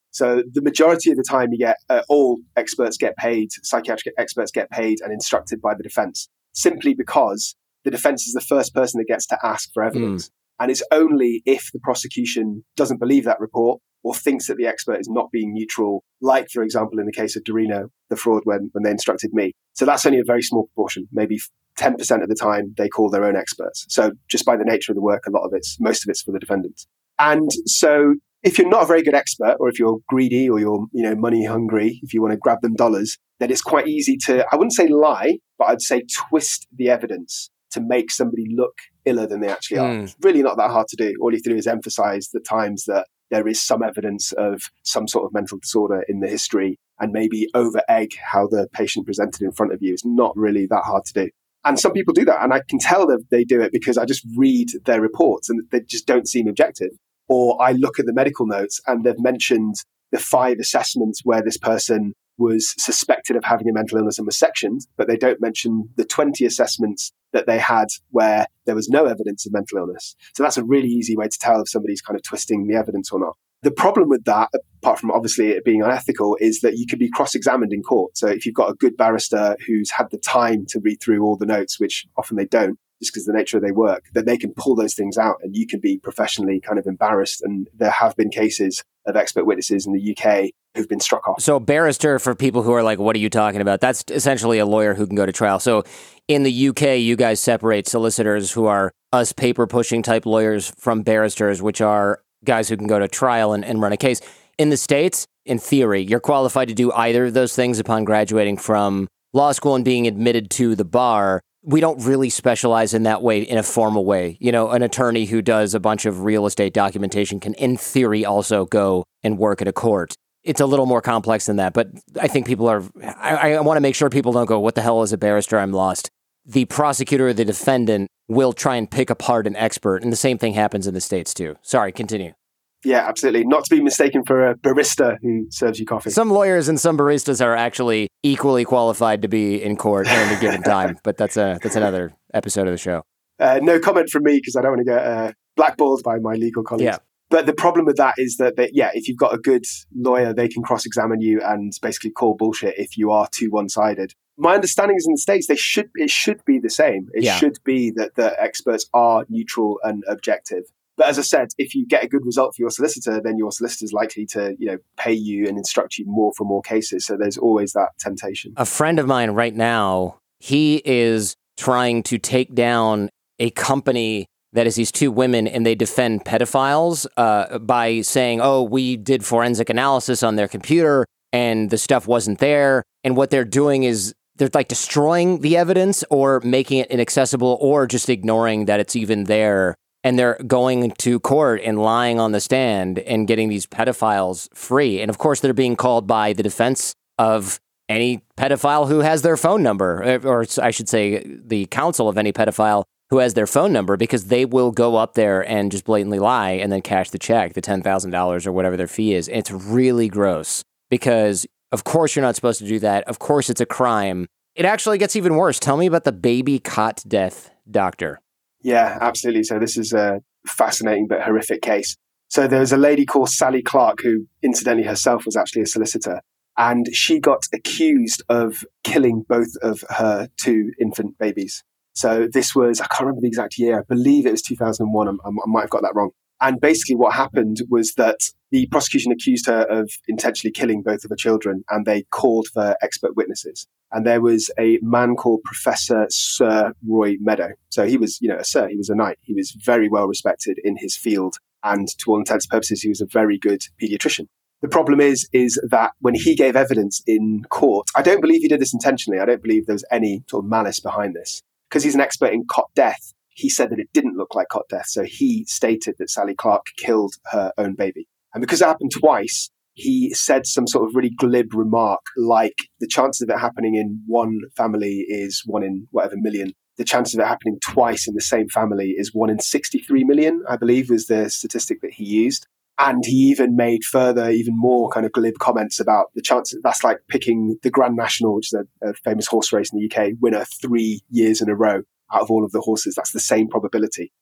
So the majority of the time you get, uh, all experts get paid, psychiatric experts get paid and instructed by the defense, simply because the defense is the first person that gets to ask for evidence. Mm. And it's only if the prosecution doesn't believe that report or thinks that the expert is not being neutral, like, for example, in the case of Dorino, the fraud, when, when they instructed me. So that's only a very small proportion. Maybe ten percent of the time they call their own experts. So just by the nature of the work, a lot of it's, most of it's for the defendants. And so if you're not a very good expert, or if you're greedy or you're, you know, money hungry, if you want to grab them dollars, then it's quite easy to, I wouldn't say lie, but I'd say twist the evidence to make somebody look iller than they actually are. Mm. It's really not that hard to do. All you have to do is emphasize the times that there is some evidence of some sort of mental disorder in the history, and maybe over egg how the patient presented in front of you. Is not really that hard to do. And some people do that. And I can tell that they do it because I just read their reports and they just don't seem objective. Or I look at the medical notes and they've mentioned the five assessments where this person was suspected of having a mental illness and was sectioned, but they don't mention the twenty assessments that they had where there was no evidence of mental illness. So that's a really easy way to tell if somebody's kind of twisting the evidence or not. The problem with that, apart from obviously it being unethical, is that you could be cross-examined in court. So if you've got a good barrister who's had the time to read through all the notes, which often they don't, just because of the nature of their work, that they can pull those things out and you can be professionally kind of embarrassed. And there have been cases of expert witnesses in the U K who've been struck off. So barrister, for people who are like, what are you talking about? That's essentially a lawyer who can go to trial. So in the U K, you guys separate solicitors who are us paper pushing type lawyers from barristers, which are guys who can go to trial and, and run a case. In the States, in theory, you're qualified to do either of those things upon graduating from law school and being admitted to the bar. We don't really specialize in that way, in a formal way. You know, an attorney who does a bunch of real estate documentation can, in theory, also go and work at a court. It's a little more complex than that, but I think people are, I, I want to make sure people don't go, what the hell is a barrister? I'm lost. The prosecutor or the defendant will try and pick apart an expert, and the same thing happens in the States too. Sorry, continue. Yeah, absolutely. Not to be mistaken for a barista who serves you coffee. Some lawyers and some baristas are actually equally qualified to be in court at any given time, but that's a that's another episode of the show. Uh, no comment from me because I don't want to get uh, blackballed by my legal colleagues. Yeah. But the problem with that is that, that, yeah, if you've got a good lawyer, they can cross-examine you and basically call bullshit if you are too one-sided. My understanding is in the States, they should it should be the same. It yeah. should be that the experts are neutral and objective. But as I said, if you get a good result for your solicitor, then your solicitor is likely to, you know, pay you and instruct you more for more cases. So there's always that temptation. A friend of mine right now, he is trying to take down a company that is these two women, and they defend pedophiles uh, by saying, oh, we did forensic analysis on their computer and the stuff wasn't there. And what they're doing is they're like destroying the evidence or making it inaccessible or just ignoring that it's even there. And they're going to court and lying on the stand and getting these pedophiles free. And of course, they're being called by the defense of any pedophile who has their phone number, or I should say the counsel of any pedophile who has their phone number, because they will go up there and just blatantly lie and then cash the check, the ten thousand dollars or whatever their fee is. And it's really gross because, of course, you're not supposed to do that. Of course, it's a crime. It actually gets even worse. Tell me about the baby cot death doctor. Yeah, absolutely. So this is a fascinating but horrific case. So there was a lady called Sally Clark who, incidentally, herself was actually a solicitor. And she got accused of killing both of her two infant babies. So this was, I can't remember the exact year, I believe it was two thousand one. I, I might have got that wrong. And basically what happened was that the prosecution accused her of intentionally killing both of her children, and they called for expert witnesses. And there was a man called Professor Sir Roy Meadow. So he was, you know, a sir, he was a knight. He was very well respected in his field. And to all intents and purposes, he was a very good pediatrician. The problem is, is that when he gave evidence in court, I don't believe he did this intentionally. I don't believe there was any sort of malice behind this. Because he's an expert in cot death, he said that it didn't look like cot death. So he stated that Sally Clark killed her own baby. And because it happened twice, he said some sort of really glib remark like the chances of it happening in one family is one in whatever million. The chances of it happening twice in the same family is one in sixty-three million, I believe was the statistic that he used. And he even made further, even more kind of glib comments about the chances. That's like picking the Grand National, which is a, a famous horse race in the U K, winner three years in a row out of all of the horses. That's the same probability.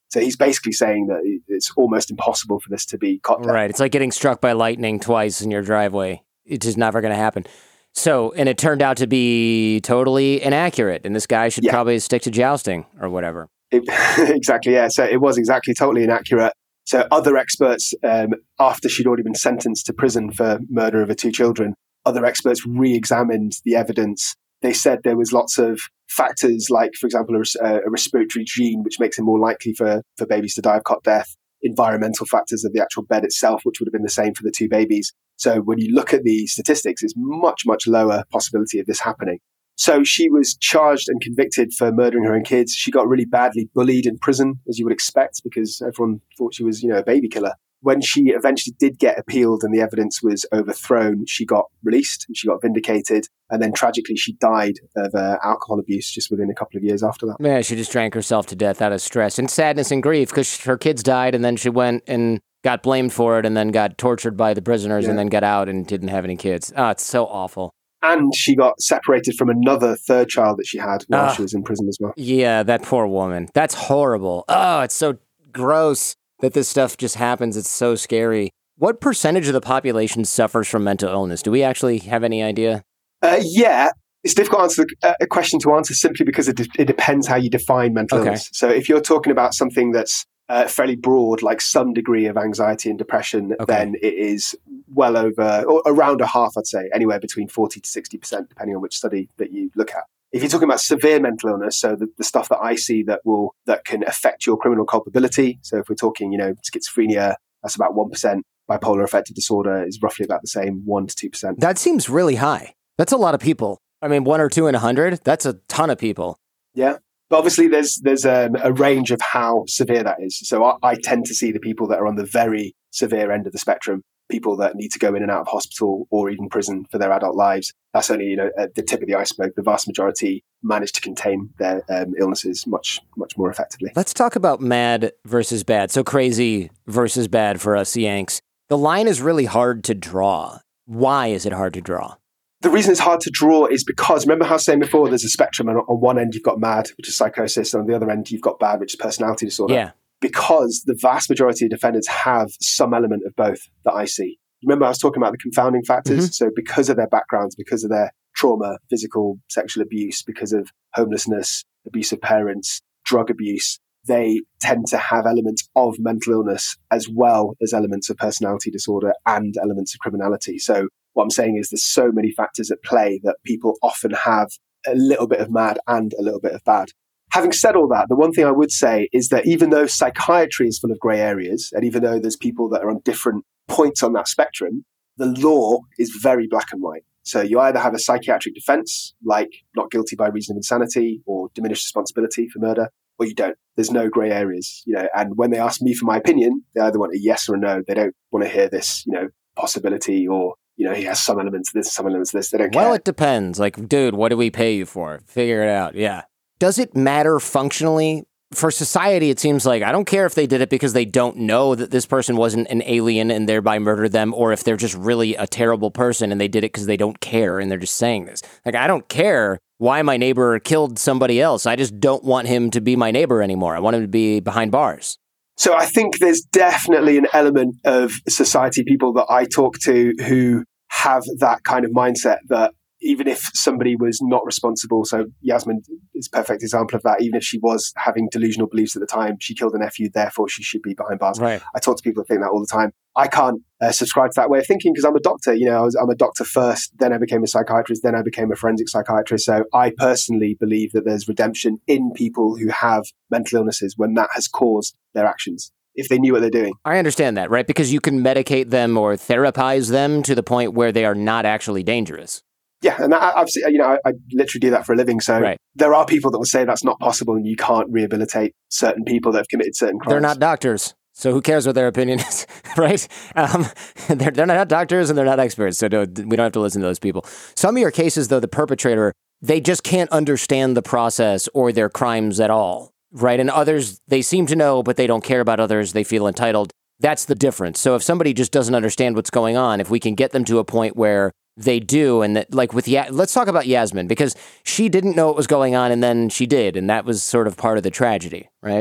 So he's basically saying that it's almost impossible for this to be caught down. Right. It's like getting struck by lightning twice in your driveway. It's just never going to happen. So, and it turned out to be totally inaccurate, and this guy should yeah. probably stick to jousting or whatever. It, exactly, yeah. So it was exactly totally inaccurate. So other experts, um, after she'd already been sentenced to prison for murder of her two children, other experts re-examined the evidence. They said there was lots of factors like, for example, a, a respiratory gene, which makes it more likely for, for babies to die of cot death, environmental factors of the actual bed itself, which would have been the same for the two babies. So when you look at the statistics, it's much, much lower possibility of this happening. So she was charged and convicted for murdering her own kids. She got really badly bullied in prison, as you would expect, because everyone thought she was, you know, a baby killer. When she eventually did get appealed and the evidence was overthrown, she got released and she got vindicated. And then tragically, she died of uh, alcohol abuse just within a couple of years after that. Yeah, she just drank herself to death out of stress and sadness and grief because her kids died, and then she went and got blamed for it and then got tortured by the prisoners yeah. and then got out and didn't have any kids. Oh, it's so awful. And she got separated from another third child that she had while uh, she was in prison as well. Yeah, that poor woman. That's horrible. Oh, it's so gross that this stuff just happens. It's so scary. What percentage of the population suffers from mental illness? Do we actually have any idea? Uh, yeah, it's difficult to answer uh, a question to answer simply because it, de- it depends how you define mental okay. illness. So if you're talking about something that's uh, fairly broad, like some degree of anxiety and depression, okay. then it is well over, or around a half, I'd say, anywhere between forty to sixty percent, depending on which study that you look at. If you're talking about severe mental illness, so the, the stuff that I see that will that can affect your criminal culpability, so if we're talking, you know, schizophrenia, that's about one percent. Bipolar affective disorder is roughly about the same, one to two percent. That seems really high. That's a lot of people. I mean, one or two in a hundred, that's a ton of people. Yeah. But obviously, there's there's um, a range of how severe that is. So I, I tend to see the people that are on the very severe end of the spectrum, people that need to go in and out of hospital or even prison for their adult lives. That's only, you know, at the tip of the iceberg. The vast majority manage to contain their um, illnesses much, much more effectively. Let's talk about mad versus bad. So crazy versus bad for us Yanks. The line is really hard to draw. Why is it hard to draw? The reason it's hard to draw is because, remember how I was saying before, there's a spectrum, and on one end you've got mad, which is psychosis, and on the other end you've got bad, which is personality disorder. Yeah. Because the vast majority of defendants have some element of both that I see. Remember I was talking about the confounding factors? Mm-hmm. So because of their backgrounds, because of their trauma, physical, sexual abuse, because of homelessness, abusive parents, drug abuse, they tend to have elements of mental illness as well as elements of personality disorder and elements of criminality. So what I'm saying is there's so many factors at play that people often have a little bit of mad and a little bit of bad. Having said all that, the one thing I would say is that even though psychiatry is full of grey areas, and even though there's people that are on different points on that spectrum, the law is very black and white. So you either have a psychiatric defense, like not guilty by reason of insanity or diminished responsibility for murder, or you don't. There's no grey areas, you know. And when they ask me for my opinion, they either want a yes or a no. They don't want to hear this, you know, possibility or, you know, he has some elements of this, some elements of this. They don't care. Well, it depends. Like, dude, what do we pay you for? Figure it out. Yeah. Does it matter functionally? For society, it seems like I don't care if they did it because they don't know that this person wasn't an alien and thereby murdered them, or if they're just really a terrible person and they did it because they don't care and they're just saying this. Like, I don't care why my neighbor killed somebody else. I just don't want him to be my neighbor anymore. I want him to be behind bars. So I think there's definitely an element of society, people that I talk to who have that kind of mindset that even if somebody was not responsible, so Yasmin is a perfect example of that, even if she was having delusional beliefs at the time, she killed a nephew, therefore she should be behind bars. Right. I talk to people that think that all the time. I can't uh, subscribe to that way of thinking because I'm a doctor. You know, I was, I'm a doctor first, then I became a psychiatrist, then I became a forensic psychiatrist. So I personally believe that there's redemption in people who have mental illnesses when that has caused their actions, if they knew what they're doing. I understand that, right? Because you can medicate them or therapize them to the point where they are not actually dangerous. Yeah, and I, I've seen, you know, I, I literally do that for a living. So right. There are people that will say that's not possible and you can't rehabilitate certain people that have committed certain crimes. They're not doctors, so who cares what their opinion is, right? Um, they're, they're not doctors and they're not experts, so don't, we don't have to listen to those people. Some of your cases, though, the perpetrator, they just can't understand the process or their crimes at all, right? And others, they seem to know, but they don't care about others. They feel entitled. That's the difference. So if somebody just doesn't understand what's going on, if we can get them to a point where they do, and that, like with Ya- let's talk about Yasmin, because she didn't know what was going on, and then she did, and that was sort of part of the tragedy, right?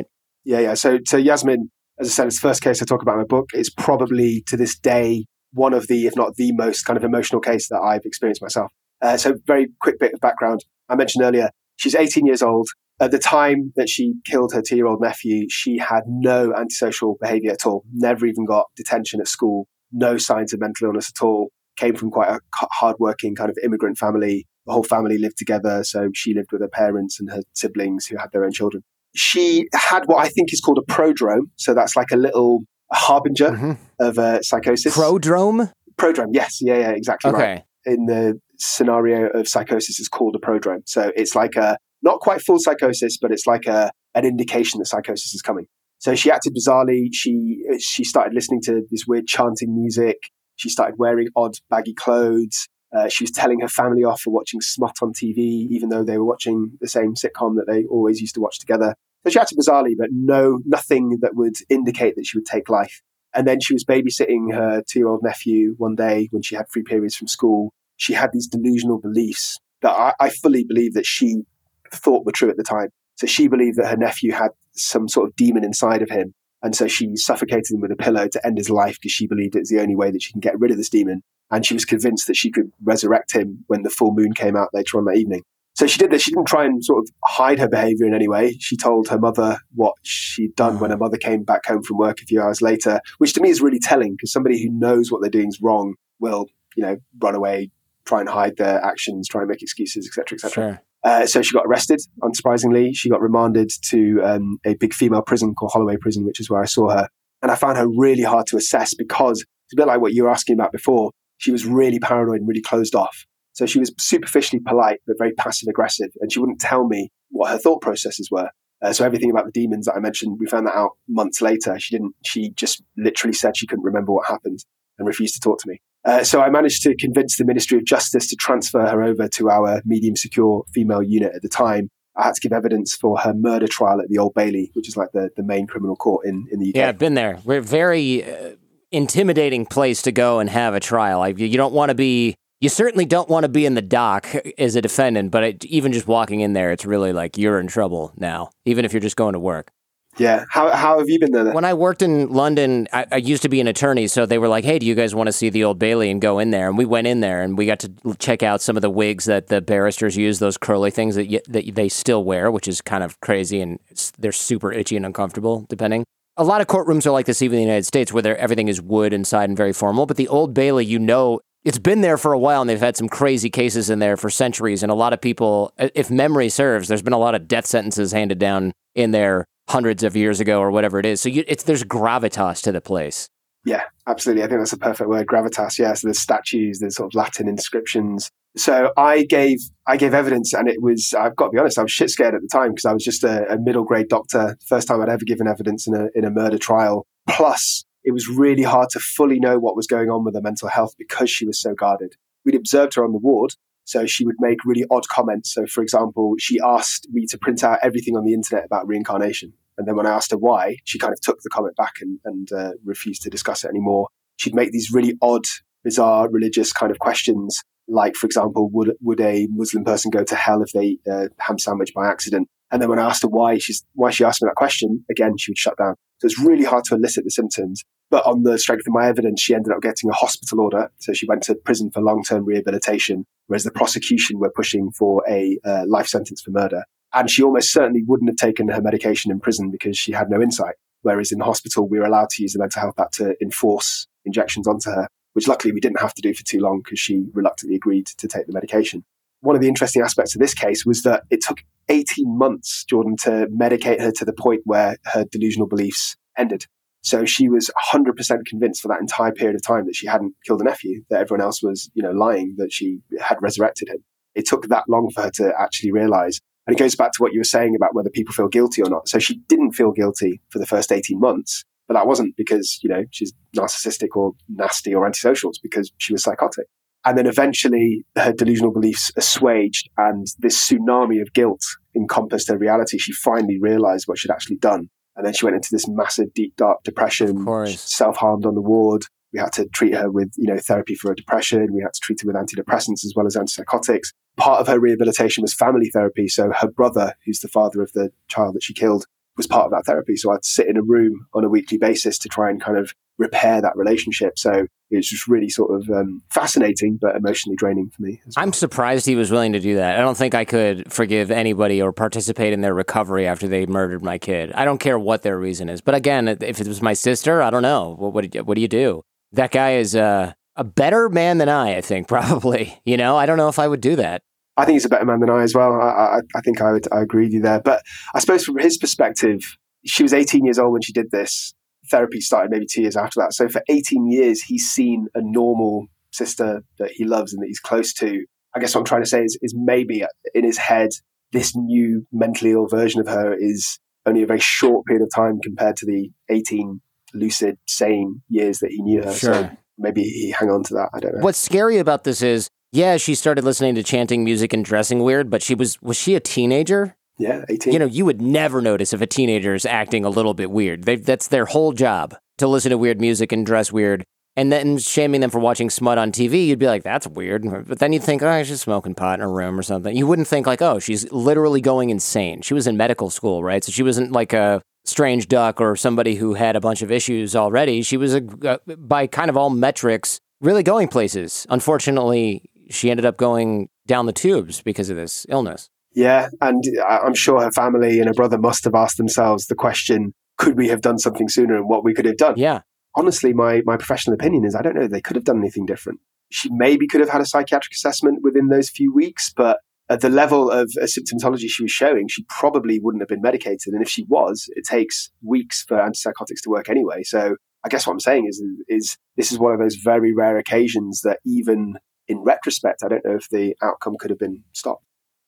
Yeah, yeah. So, so Yasmin, as I said, it's the first case I talk about in my book. It's probably, to this day, one of the, if not the most kind of emotional case that I've experienced myself. Uh, so very quick bit of background. I mentioned earlier, she's eighteen years old. At the time that she killed her two-year-old nephew, she had no antisocial behavior at all, never even got detention at school, no signs of mental illness at all, came from quite a hardworking kind of immigrant family. The whole family lived together, so she lived with her parents and her siblings who had their own children. She had what I think is called a prodrome, so that's like a little harbinger mm-hmm. of uh, psychosis. Prodrome? Prodrome, yes. Yeah, yeah, exactly okay. right. In the scenario of psychosis, it's called a prodrome. So it's like a, not quite full psychosis, but it's like a an indication that psychosis is coming. So she acted bizarrely. She she started listening to this weird chanting music. She started wearing odd baggy clothes. Uh, she was telling her family off for watching smut on T V, even though they were watching the same sitcom that they always used to watch together. So she acted bizarrely, but no, nothing that would indicate that she would take life. And then she was babysitting her two-year-old nephew one day when she had free periods from school. She had these delusional beliefs that I, I fully believe that she thought were true at the time. So she believed that her nephew had some sort of demon inside of him. And so she suffocated him with a pillow to end his life because she believed it was the only way that she can get rid of this demon. And she was convinced that she could resurrect him when the full moon came out later on that evening. So she did this. She didn't try and sort of hide her behavior in any way. She told her mother what she'd done when her mother came back home from work a few hours later, which to me is really telling because somebody who knows what they're doing is wrong will, you know, run away, try and hide their actions, try and make excuses, et cetera, et cetera. Sure. Uh, so she got arrested, unsurprisingly. She got remanded to um, a big female prison called Holloway Prison, which is where I saw her. And I found her really hard to assess because it's a bit like what you were asking about before. She was really paranoid and really closed off. So she was superficially polite, but very passive aggressive. And she wouldn't tell me what her thought processes were. Uh, so everything about the demons that I mentioned, we found that out months later. She didn't, she just literally said she couldn't remember what happened and refused to talk to me. Uh, so I managed to convince the Ministry of Justice to transfer her over to our medium secure female unit at the time. I had to give evidence for her murder trial at the Old Bailey, which is like the, the main criminal court in, in the U K. Yeah, I've been there. We're a very uh, intimidating place to go and have a trial. I, you don't want to be, you certainly don't want to be in the dock as a defendant, but it, even just walking in there, it's really like you're in trouble now, even if you're just going to work. Yeah. How how have you been there then? When I worked in London, I, I used to be an attorney, so they were like, hey, do you guys want to see the Old Bailey and go in there? And we went in there and we got to check out some of the wigs that the barristers use, those curly things that, y- that they still wear, which is kind of crazy and they're super itchy and uncomfortable, depending. A lot of courtrooms are like this even in the United States where everything is wood inside and very formal, but the Old Bailey, you know, it's been there for a while and they've had some crazy cases in there for centuries. And a lot of people, if memory serves, there's been a lot of death sentences handed down in there hundreds of years ago or whatever it is. So you, it's there's gravitas to the place. Yeah, absolutely. I think that's a perfect word, gravitas. Yeah, so there's statues, there's sort of Latin inscriptions. So I gave I gave evidence and it was, I've got to be honest, I was shit scared at the time because I was just a, a middle grade doctor. First time I'd ever given evidence in a in a murder trial. Plus, it was really hard to fully know what was going on with her mental health because she was so guarded. We'd observed her on the ward. So she would make really odd comments. So, for example, she asked me to print out everything on the internet about reincarnation. And then when I asked her why, she kind of took the comment back and, and uh, refused to discuss it anymore. She'd make these really odd, bizarre, religious kind of questions. Like, for example, would would a Muslim person go to hell if they eat a ham sandwich by accident? And then when I asked her why, she's, why she asked me that question, again, she would shut down. So it's really hard to elicit the symptoms. But on the strength of my evidence, she ended up getting a hospital order. So she went to prison for long-term rehabilitation, whereas the prosecution were pushing for a uh, life sentence for murder. And she almost certainly wouldn't have taken her medication in prison because she had no insight. Whereas in the hospital, we were allowed to use the Mental Health Act to enforce injections onto her, which luckily we didn't have to do for too long because she reluctantly agreed to take the medication. One of the interesting aspects of this case was that it took eighteen months, Jordan, to medicate her to the point where her delusional beliefs ended. So she was one hundred percent convinced for that entire period of time that she hadn't killed a nephew, that everyone else was, you know, lying, that she had resurrected him. It took that long for her to actually realize. And it goes back to what you were saying about whether people feel guilty or not. So she didn't feel guilty for the first eighteen months, but that wasn't because, you know, she's narcissistic or nasty or antisocial. It's because she was psychotic. And then eventually her delusional beliefs assuaged and this tsunami of guilt encompassed her reality. She finally realized what she'd actually done. And then she went into this massive, deep, dark depression, self-harmed on the ward. We had to treat her with, you know, therapy for her depression. We had to treat her with antidepressants as well as antipsychotics. Part of her rehabilitation was family therapy. So her brother, who's the father of the child that she killed, was part of that therapy. So I'd sit in a room on a weekly basis to try and kind of repair that relationship. So it's just really sort of um, fascinating, but emotionally draining for me as well. I'm surprised he was willing to do that. I don't think I could forgive anybody or participate in their recovery after they murdered my kid. I don't care what their reason is. But again, if it was my sister, I don't know. What, what, what do you do? That guy is uh, a better man than I, I think, probably. You know, I don't know if I would do that. I think he's a better man than I as well. I, I, I think I would I agree with you there. But I suppose from his perspective, she was eighteen years old when she did this. Therapy started maybe two years after that. So for eighteen years, he's seen a normal sister that he loves and that he's close to. I guess what I'm trying to say is, is maybe in his head, this new mentally ill version of her is only a very short period of time compared to the eighteen lucid, sane years that he knew her. Sure. So maybe he hang on to that. I don't know. What's scary about this is, yeah, she started listening to chanting music and dressing weird, but she was, was she a teenager? Yeah, eighteen. You know, you would never notice if a teenager is acting a little bit weird. They, that's their whole job, to listen to weird music and dress weird. And then shaming them for watching smut on T V, you'd be like, that's weird. But then you'd think, oh, she's smoking pot in her room or something. You wouldn't think like, oh, she's literally going insane. She was in medical school, right? So she wasn't like a strange duck or somebody who had a bunch of issues already. She was, a, uh, by kind of all metrics, really going places. Unfortunately, she ended up going down the tubes because of this illness. Yeah, and I'm sure her family and her brother must have asked themselves the question, could we have done something sooner and what we could have done? Yeah. Honestly, my, my professional opinion is I don't know, they could have done anything different. She maybe could have had a psychiatric assessment within those few weeks, but at the level of uh, symptomatology she was showing, she probably wouldn't have been medicated. And if she was, it takes weeks for antipsychotics to work anyway. So I guess what I'm saying is, is this is one of those very rare occasions that even in retrospect, I don't know if the outcome could have been stopped.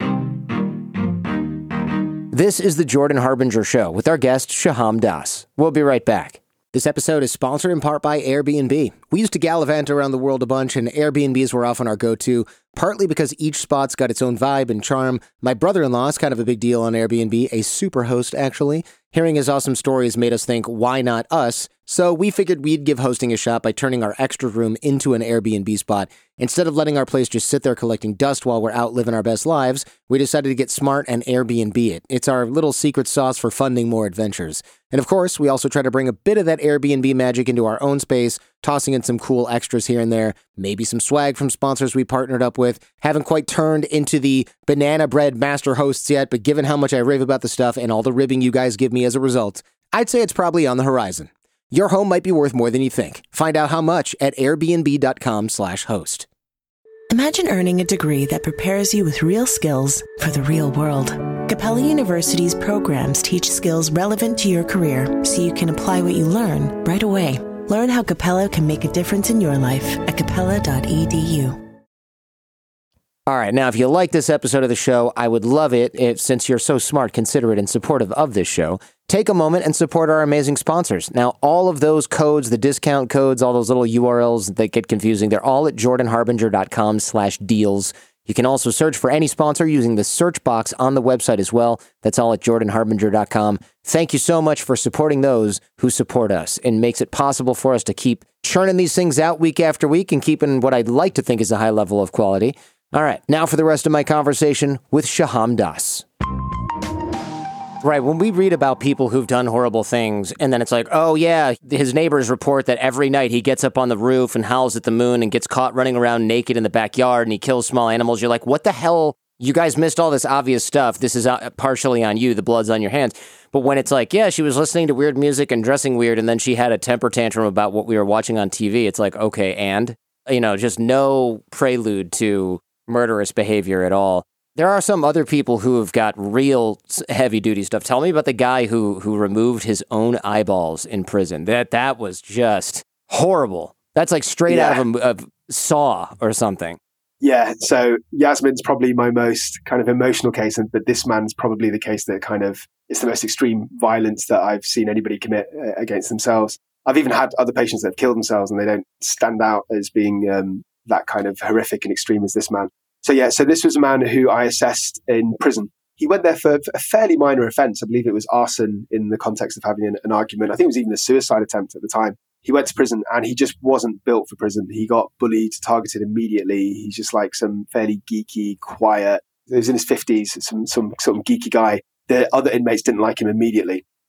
This is the Jordan Harbinger Show with our guest, Shaham Das. We'll be right back. This episode is sponsored in part by Airbnb. We used to gallivant around the world a bunch, and Airbnbs were often our go-to, partly because each spot's got its own vibe and charm. My brother-in-law is kind of a big deal on Airbnb, a super host, actually. Hearing his awesome stories made us think, why not us? So we figured we'd give hosting a shot by turning our extra room into an Airbnb spot. Instead of letting our place just sit there collecting dust while we're out living our best lives, we decided to get smart and Airbnb it. It's our little secret sauce for funding more adventures. And of course, we also try to bring a bit of that Airbnb magic into our own space, tossing in some cool extras here and there, maybe some swag from sponsors we partnered up with. Haven't quite turned into the banana bread master hosts yet, but given how much I rave about the stuff and all the ribbing you guys give me as a result, I'd say it's probably on the horizon. Your home might be worth more than you think. Find out how much at airbnb.com slash host. Imagine earning a degree that prepares you with real skills for the real world. Capella University's programs teach skills relevant to your career so you can apply what you learn right away. Learn how Capella can make a difference in your life at capella dot e d u. All right, now if you like this episode of the show, I would love it if, since you're so smart, considerate, and supportive of this show, take a moment and support our amazing sponsors. Now, all of those codes, the discount codes, all those little U R Ls that get confusing, they're all at jordanharbinger.com slash deals. You can also search for any sponsor using the search box on the website as well. That's all at jordanharbinger dot com. Thank you so much for supporting those who support us and makes it possible for us to keep churning these things out week after week and keeping what I'd like to think is a high level of quality. All right, now for the rest of my conversation with Shaham Das. Right, when we read about people who've done horrible things, and then it's like, oh yeah, his neighbors report that every night he gets up on the roof and howls at the moon and gets caught running around naked in the backyard and he kills small animals. You're like, what the hell? You guys missed all this obvious stuff. This is partially on you. The blood's on your hands. But when it's like, yeah, she was listening to weird music and dressing weird, and then she had a temper tantrum about what we were watching on T V, it's like, okay, and? You know, just no prelude to murderous behavior at all. There are some other people who have got real heavy-duty stuff. Tell me about the guy who who removed his own eyeballs in prison. That that was just horrible. That's like straight yeah. out of a of Saw or something. Yeah, so Yasmin's probably my most kind of emotional case, and but this man's probably the case that kind of is the most extreme violence that I've seen anybody commit uh, against themselves. I've even had other patients that have killed themselves, and they don't stand out as being um, that kind of horrific and extreme as this man. So yeah, so this was a man who I assessed in prison. He went there for a fairly minor offence. I believe it was arson in the context of having an, an argument. I think it was even a suicide attempt at the time. He went to prison and he just wasn't built for prison. He got bullied, targeted immediately. He's just like some fairly geeky, quiet, he was in his fifties, some some some geeky guy. The other inmates didn't like him immediately.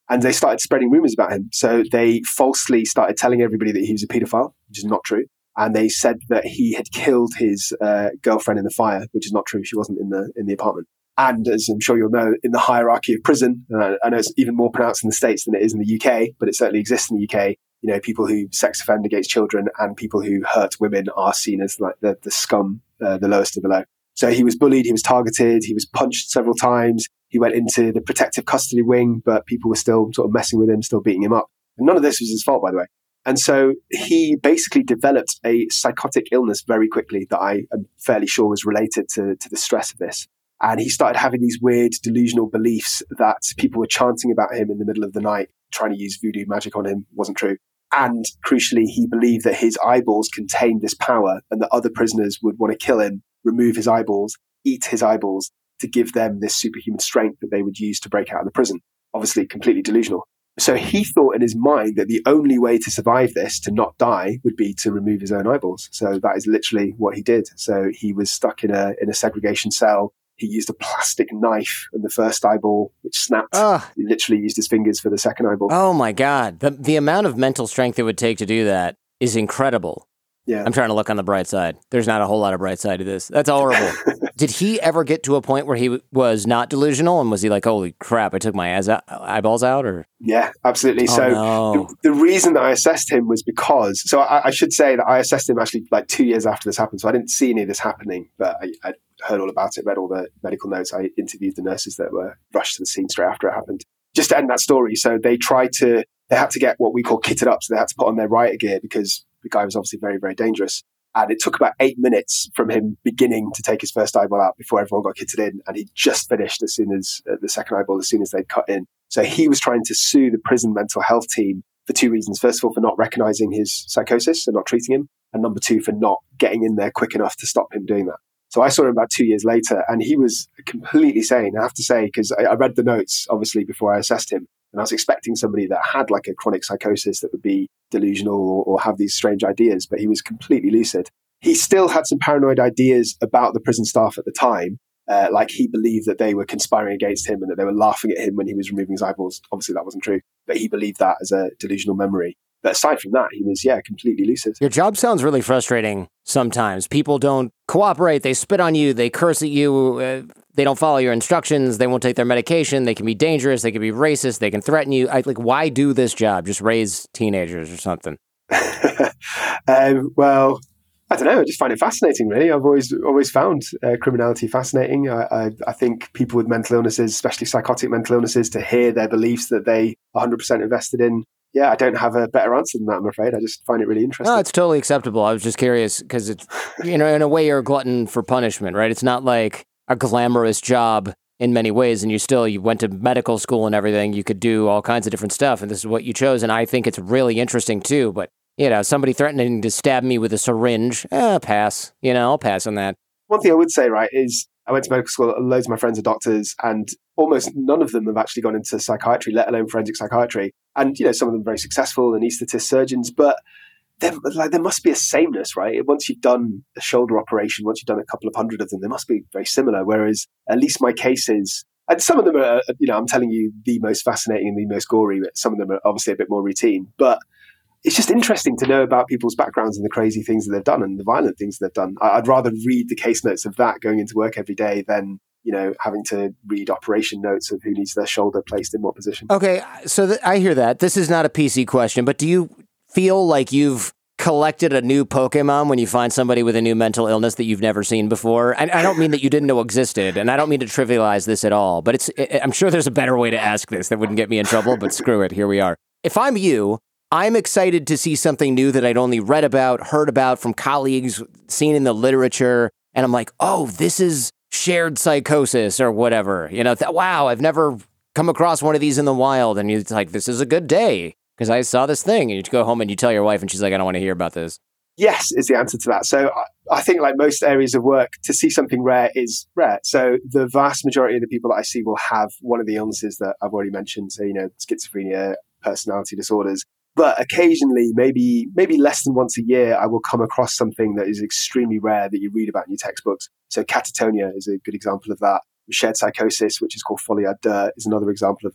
And they started spreading rumors about him. So they falsely started telling everybody that he was a pedophile, which is not true. And they said that he had killed his uh, girlfriend in the fire, which is not true. She wasn't in the in the apartment. And as I'm sure you'll know, in the hierarchy of prison, uh, I know it's even more pronounced in the States than it is in the U K, but it certainly exists in the U K. You know, people who sex offend against children and people who hurt women are seen as like the, the scum, uh, the lowest of the low. So he was bullied, he was targeted, he was punched several times. He went into the protective custody wing, but people were still sort of messing with him, still beating him up. And none of this was his fault, by the way. And so he basically developed a psychotic illness very quickly that I am fairly sure was related to, to the stress of this. And he started having these weird delusional beliefs that people were chanting about him in the middle of the night, trying to use voodoo magic on him. Wasn't true. And crucially, he believed that his eyeballs contained this power and that other prisoners would want to kill him, remove his eyeballs, eat his eyeballs to give them this superhuman strength that they would use to break out of the prison. Obviously, completely delusional. So he thought in his mind that the only way to survive this, to not die, would be to remove his own eyeballs. So that is literally what he did. So he was stuck in a in a segregation cell. He used a plastic knife in the first eyeball, which snapped. Ugh. He literally used his fingers for the second eyeball. Oh my God. The the amount of mental strength it would take to do that is incredible. Yeah. I'm trying to look on the bright side. There's not a whole lot of bright side to this. That's horrible. Did he ever get to a point where he w- was not delusional? And was he like, holy crap, I took my eyes out, eyeballs out? Or Yeah, absolutely. Oh, so no. the, the reason that I assessed him was because, so I, I should say that I assessed him actually like two years after this happened. So I didn't see any of this happening, but I, I heard all about it, read all the medical notes. I interviewed the nurses that were rushed to the scene straight after it happened. Just to end that story. So they tried to, they had to get what we call kitted up. So they had to put on their riot gear because the guy was obviously very, very dangerous. And it took about eight minutes from him beginning to take his first eyeball out before everyone got kitted in. And he just finished as soon as uh, the second eyeball, as soon as they'd cut in. So he was trying to sue the prison mental health team for two reasons. First of all, for not recognizing his psychosis and not treating him. And number two, for not getting in there quick enough to stop him doing that. So I saw him about two years later and he was completely sane, I have to say, because I, I read the notes, obviously, before I assessed him. And I was expecting somebody that had like a chronic psychosis that would be delusional or, or have these strange ideas, but he was completely lucid. He still had some paranoid ideas about the prison staff at the time. Uh, like he believed that they were conspiring against him and that they were laughing at him when he was removing his eyeballs. Obviously, that wasn't true, but he believed that as a delusional memory. But aside from that, he was, yeah, completely lucid. Your job sounds really frustrating sometimes. People don't cooperate. They spit on you. They curse at you. Uh, they don't follow your instructions. They won't take their medication. They can be dangerous. They can be racist. They can threaten you. I, like, why do this job? Just raise teenagers or something. um, well, I don't know. I just find it fascinating, really. I've always always found uh, criminality fascinating. I, I, I think people with mental illnesses, especially psychotic mental illnesses, to hear their beliefs that they one hundred percent invested in, yeah, I don't have a better answer than that, I'm afraid. I just find it really interesting. No, it's totally acceptable. I was just curious because it's, you know, in a way you're a glutton for punishment, right? It's not like a glamorous job in many ways, and you still, you went to medical school and everything. You could do all kinds of different stuff, and this is what you chose, and I think it's really interesting too, but, you know, somebody threatening to stab me with a syringe, eh, pass. You know, I'll pass on that. One thing I would say, right, is I went to medical school, loads of my friends are doctors, and almost none of them have actually gone into psychiatry, let alone forensic psychiatry. And, you know, some of them very successful, anaesthetists, surgeons, but there, like, there must be a sameness, right? Once you've done a shoulder operation, once you've done a couple of hundred of them, they must be very similar. Whereas at least my cases, and some of them are, you know, I'm telling you, the most fascinating and the most gory, but some of them are obviously a bit more routine. But it's just interesting to know about people's backgrounds and the crazy things that they've done and the violent things that they've done. I'd rather read the case notes of that going into work every day than, you know, having to read operation notes of who needs their shoulder placed in what position. Okay, so th- I hear that. This is not a P C question, but do you feel like you've collected a new Pokemon when you find somebody with a new mental illness that you've never seen before? And I don't mean that you didn't know existed, and I don't mean to trivialize this at all, but it's it, I'm sure there's a better way to ask this that wouldn't get me in trouble, but screw it, here we are. If I'm you, I'm excited to see something new that I'd only read about, heard about from colleagues, seen in the literature, and I'm like, oh, this is shared psychosis or whatever. You know, th- wow, I've never come across one of these in the wild. And you're like, this is a good day because I saw this thing. And you go home and you tell your wife and she's like, I don't want to hear about this. Yes, is the answer to that. So I, I think like most areas of work, to see something rare is rare. So the vast majority of the people that I see will have one of the illnesses that I've already mentioned. So, you know, schizophrenia, personality disorders. But occasionally, maybe maybe less than once a year, I will come across something that is extremely rare that you read about in your textbooks. So catatonia is a good example of that. Shared psychosis, which is called folie à deux, is another example of that.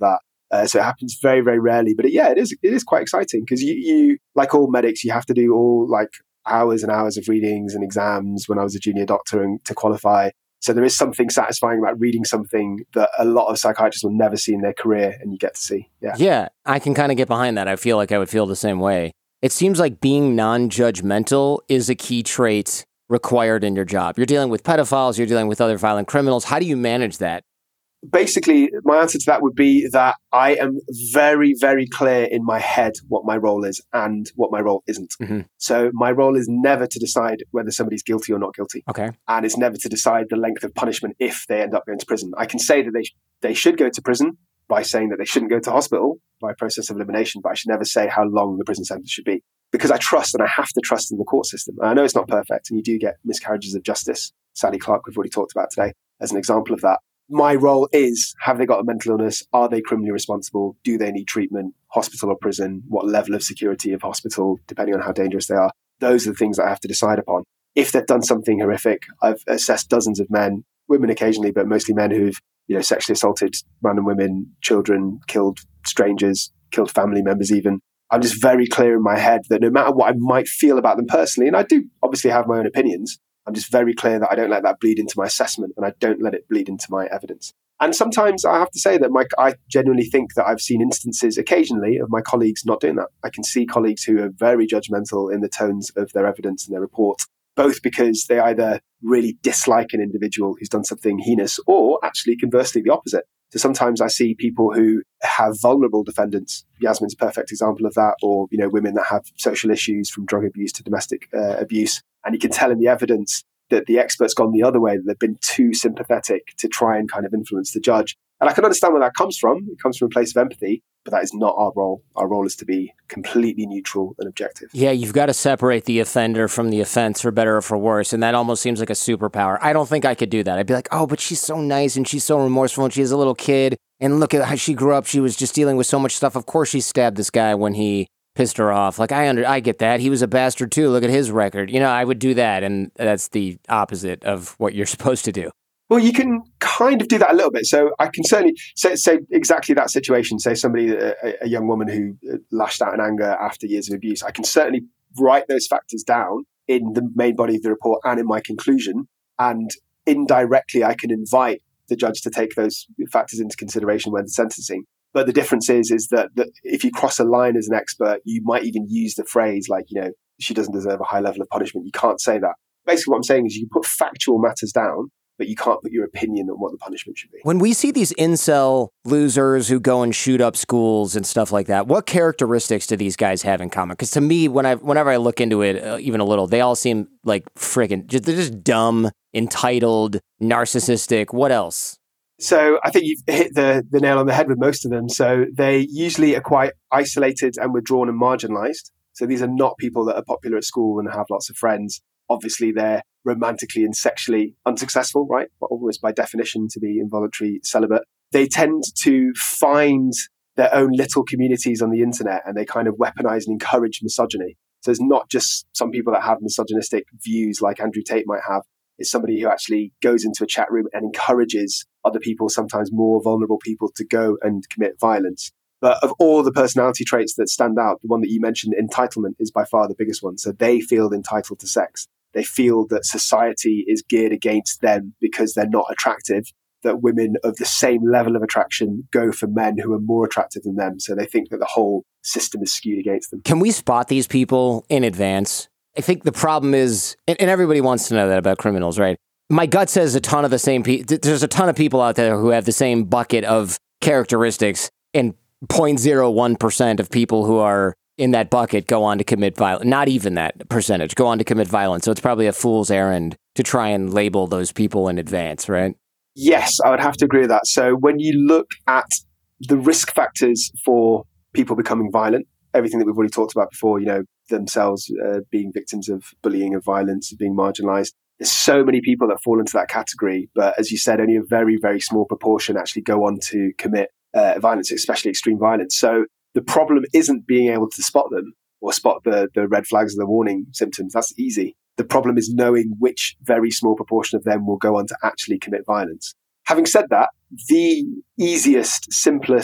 Uh, so it happens very, very rarely. But it, yeah, it is it is quite exciting because you, you, like all medics, you have to do all like hours and hours of readings and exams when I was a junior doctor and to qualify. So there is something satisfying about reading something that a lot of psychiatrists will never see in their career, and you get to see. Yeah, yeah, I can kind of get behind that. I feel like I would feel the same way. It seems like being non-judgmental is a key trait required in your job. You're dealing with pedophiles, you're dealing with other violent criminals. How do you manage that? Basically, my answer to that would be that I am very, very clear in my head what my role is and what my role isn't. Mm-hmm. So my role is never to decide whether somebody's guilty or not guilty. Okay. And it's never to decide the length of punishment if they end up going to prison. I can say that they sh- they should go to prison by saying that they shouldn't go to hospital by process of elimination, but I should never say how long the prison sentence should be. Because I trust, and I have to trust in the court system. And I know it's not perfect, and you do get miscarriages of justice. Sally Clark, we've already talked about today, as an example of that. My role is, have they got a mental illness? Are they criminally responsible? Do they need treatment? Hospital or prison? What level of security of hospital, depending on how dangerous they are? Those are the things that I have to decide upon. If they've done something horrific, I've assessed dozens of men, women occasionally, but mostly men who've, you know, sexually assaulted random women, children, killed strangers, killed family members even. I'm just very clear in my head that no matter what I might feel about them personally, and I do obviously have my own opinions, I'm just very clear that I don't let that bleed into my assessment and I don't let it bleed into my evidence. And sometimes I have to say that my, I genuinely think that I've seen instances occasionally of my colleagues not doing that. I can see colleagues who are very judgmental in the tones of their evidence and their report, both because they either really dislike an individual who's done something heinous or actually conversely the opposite. So sometimes I see people who have vulnerable defendants. Yasmin's a perfect example of that, or, you know, women that have social issues from drug abuse to domestic uh, abuse. And you can tell in the evidence that the expert's gone the other way, that they've been too sympathetic to try and kind of influence the judge. And I can understand where that comes from. It comes from a place of empathy, but that is not our role. Our role is to be completely neutral and objective. Yeah, you've got to separate the offender from the offense, for better or for worse. And that almost seems like a superpower. I don't think I could do that. I'd be like, oh, but she's so nice and she's so remorseful and she is a little kid. And look at how she grew up. She was just dealing with so much stuff. Of course she stabbed this guy when he pissed her off. Like, I under, I get that. He was a bastard too. Look at his record. You know, I would do that. And that's the opposite of what you're supposed to do. Well, you can kind of do that a little bit. So I can certainly say, say exactly that situation. Say somebody, a, a young woman who lashed out in anger after years of abuse. I can certainly write those factors down in the main body of the report and in my conclusion. And indirectly, I can invite the judge to take those factors into consideration when sentencing. But the difference is, is that, that if you cross a line as an expert, you might even use the phrase like, you know, she doesn't deserve a high level of punishment. You can't say that. Basically, what I'm saying is you can put factual matters down, but you can't put your opinion on what the punishment should be. When we see these incel losers who go and shoot up schools and stuff like that, what characteristics do these guys have in common? Because to me, when I, whenever I look into it, uh, even a little, they all seem like friggin', just, they're just dumb, entitled, narcissistic. What else? So I think you've hit the, the nail on the head with most of them. So they usually are quite isolated and withdrawn and marginalized. So these are not people that are popular at school and have lots of friends. Obviously, they're romantically and sexually unsuccessful, right? But almost by definition to be involuntary celibate. They tend to find their own little communities on the internet and they kind of weaponize and encourage misogyny. So it's not just some people that have misogynistic views like Andrew Tate might have. It's somebody who actually goes into a chat room and encourages other people, sometimes more vulnerable people, to go and commit violence. But of all the personality traits that stand out, the one that you mentioned, entitlement, is by far the biggest one. So they feel entitled to sex. They feel that society is geared against them because they're not attractive, that women of the same level of attraction go for men who are more attractive than them. So they think that the whole system is skewed against them. Can we spot these people in advance? I think the problem is, and everybody wants to know that about criminals, right? My gut says a ton of the same people, there's a ton of people out there who have the same bucket of characteristics, and zero point zero one percent of people who are in that bucket go on to commit violence. Not even that percentage go on to commit violence. So it's probably a fool's errand to try and label those people in advance, right? Yes, I would have to agree with that. So when you look at the risk factors for people becoming violent, everything that we've already talked about before, you know, themselves uh, being victims of bullying, of violence, of being marginalized. There's so many people that fall into that category. But as you said, only a very, very small proportion actually go on to commit uh, violence, especially extreme violence. So the problem isn't being able to spot them or spot the, the red flags or the warning symptoms. That's easy. The problem is knowing which very small proportion of them will go on to actually commit violence. Having said that, the easiest, simplest,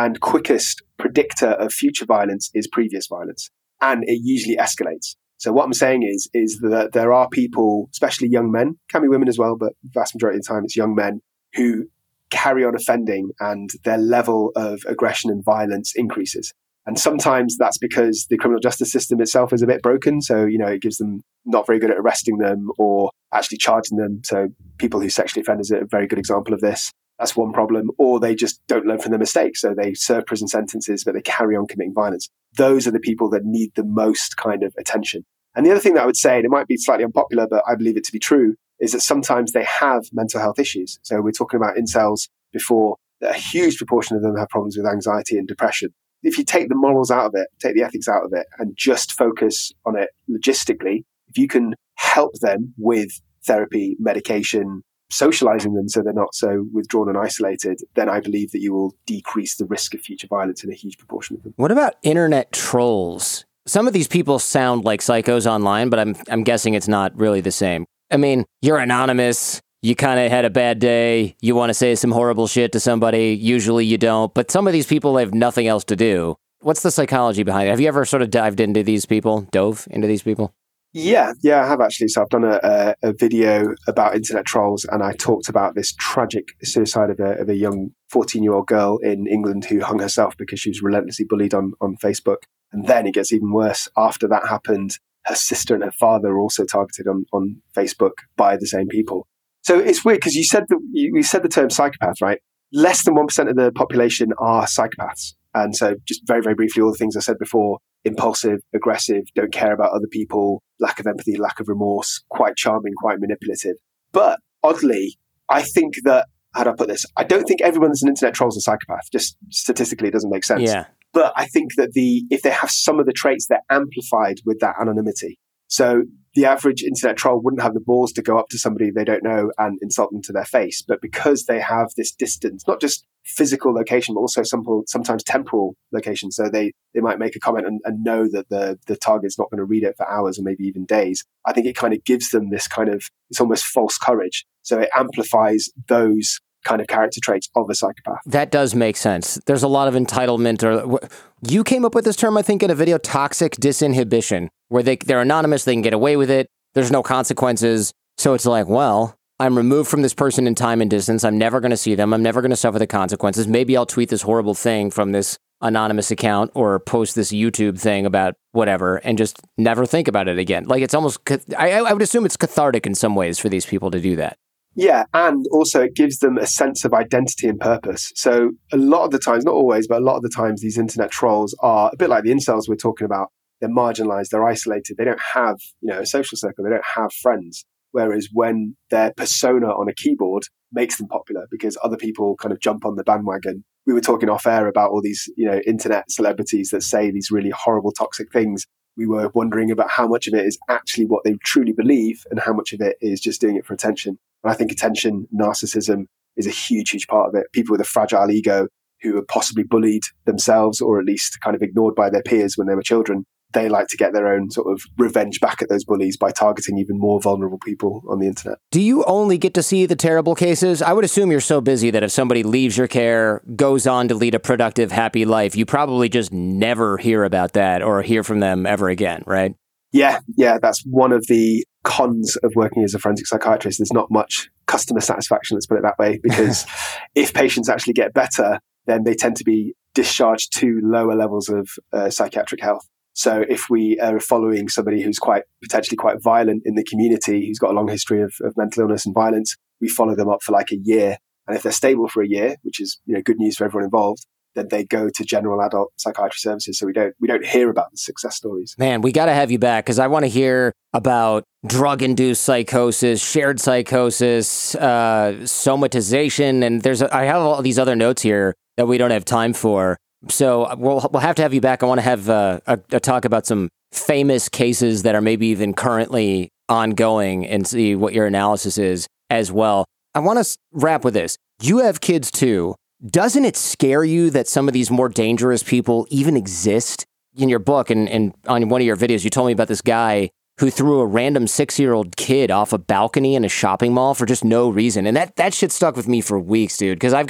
and quickest predictor of future violence is previous violence. And it usually escalates. So what I'm saying is, is that there are people, especially young men, can be women as well, but vast majority of the time it's young men who carry on offending and their level of aggression and violence increases. And sometimes that's because the criminal justice system itself is a bit broken. So, you know, it gives them not very good at arresting them or actually charging them. So people who sexually offend is a very good example of this. That's one problem. Or they just don't learn from their mistakes. So they serve prison sentences, but they carry on committing violence. Those are the people that need the most kind of attention. And the other thing that I would say, and it might be slightly unpopular, but I believe it to be true, is that sometimes they have mental health issues. So we're talking about incels before. A huge proportion of them have problems with anxiety and depression. If you take the morals out of it, take the ethics out of it, and just focus on it logistically, if you can help them with therapy, medication, socializing them so they're not so withdrawn and isolated, then I believe that you will decrease the risk of future violence in a huge proportion of them. What about internet trolls? Some of these people sound like psychos online, but I'm I'm guessing it's not really the same. I mean, you're anonymous. You kind of had a bad day. You want to say some horrible shit to somebody. Usually you don't. But some of these people have nothing else to do. What's the psychology behind it? Have you ever sort of dived into these people, dove into these people? Yeah, yeah, I have actually. So I've done a, a, a video about internet trolls, and I talked about this tragic suicide of a, of a young fourteen-year-old girl in England who hung herself because she was relentlessly bullied on, on Facebook. And then it gets even worse. After that happened, her sister and her father were also targeted on, on Facebook by the same people. So it's weird because you said the, you, you said the term psychopath, right? Less than one percent of the population are psychopaths. And so just very, very briefly, all the things I said before, impulsive, aggressive, don't care about other people, lack of empathy, lack of remorse, quite charming, quite manipulative. But oddly, I think that, how do I put this? I don't think everyone that's an internet troll is a psychopath. Just statistically, it doesn't make sense. Yeah. But I think that the if they have some of the traits, they're amplified with that anonymity. So the average internet troll wouldn't have the balls to go up to somebody they don't know and insult them to their face. But because they have this distance, not just physical location, but also some, sometimes temporal location. So they, they might make a comment and, and know that the, the target's not going to read it for hours or maybe even days. I think it kind of gives them this kind of, it's almost false courage. So it amplifies those kind of character traits of a psychopath. That does make sense. There's a lot of entitlement. Or you came up with this term, I think, in a video, toxic disinhibition, where they, they're anonymous, they can get away with it, there's no consequences. So it's like, well, I'm removed from this person in time and distance. I'm never going to see them. I'm never going to suffer the consequences. Maybe I'll tweet this horrible thing from this anonymous account or post this YouTube thing about whatever and just never think about it again. Like it's almost, I, I would assume it's cathartic in some ways for these people to do that. Yeah, and also it gives them a sense of identity and purpose. So a lot of the times, not always, but a lot of the times, these internet trolls are a bit like the incels we're talking about. They're marginalized, they're isolated, they don't have, you know, a social circle, they don't have friends. Whereas when their persona on a keyboard makes them popular because other people kind of jump on the bandwagon. We were talking off air about all these, you know, internet celebrities that say these really horrible, toxic things. We were wondering about how much of it is actually what they truly believe and how much of it is just doing it for attention. And I think attention, narcissism is a huge, huge part of it. People with a fragile ego who are possibly bullied themselves or at least kind of ignored by their peers when they were children, they like to get their own sort of revenge back at those bullies by targeting even more vulnerable people on the internet. Do you only get to see the terrible cases? I would assume you're so busy that if somebody leaves your care, goes on to lead a productive, happy life, you probably just never hear about that or hear from them ever again, right? Yeah, yeah, that's one of the cons of working as a forensic psychiatrist. There's not much customer satisfaction, let's put it that way, because if patients actually get better, then they tend to be discharged to lower levels of uh, psychiatric health. So if we are following somebody who's quite potentially quite violent in the community, who's got a long history of, of mental illness and violence, we follow them up for like a year. And if they're stable for a year, which is, you know, good news for everyone involved, then they go to general adult psychiatry services. So we don't we don't hear about the success stories. Man, we got to have you back because I want to hear about drug-induced psychosis, shared psychosis, uh, somatization, and there's a, I have all these other notes here that we don't have time for. So we'll we'll have to have you back. I want to have uh, a, a talk about some famous cases that are maybe even currently ongoing and see what your analysis is as well. I want to wrap with this. You have kids too. Doesn't it scare you that some of these more dangerous people even exist? In your book and, and on one of your videos, you told me about this guy who threw a random six-year-old kid off a balcony in a shopping mall for just no reason. And that, that shit stuck with me for weeks, dude, because I've got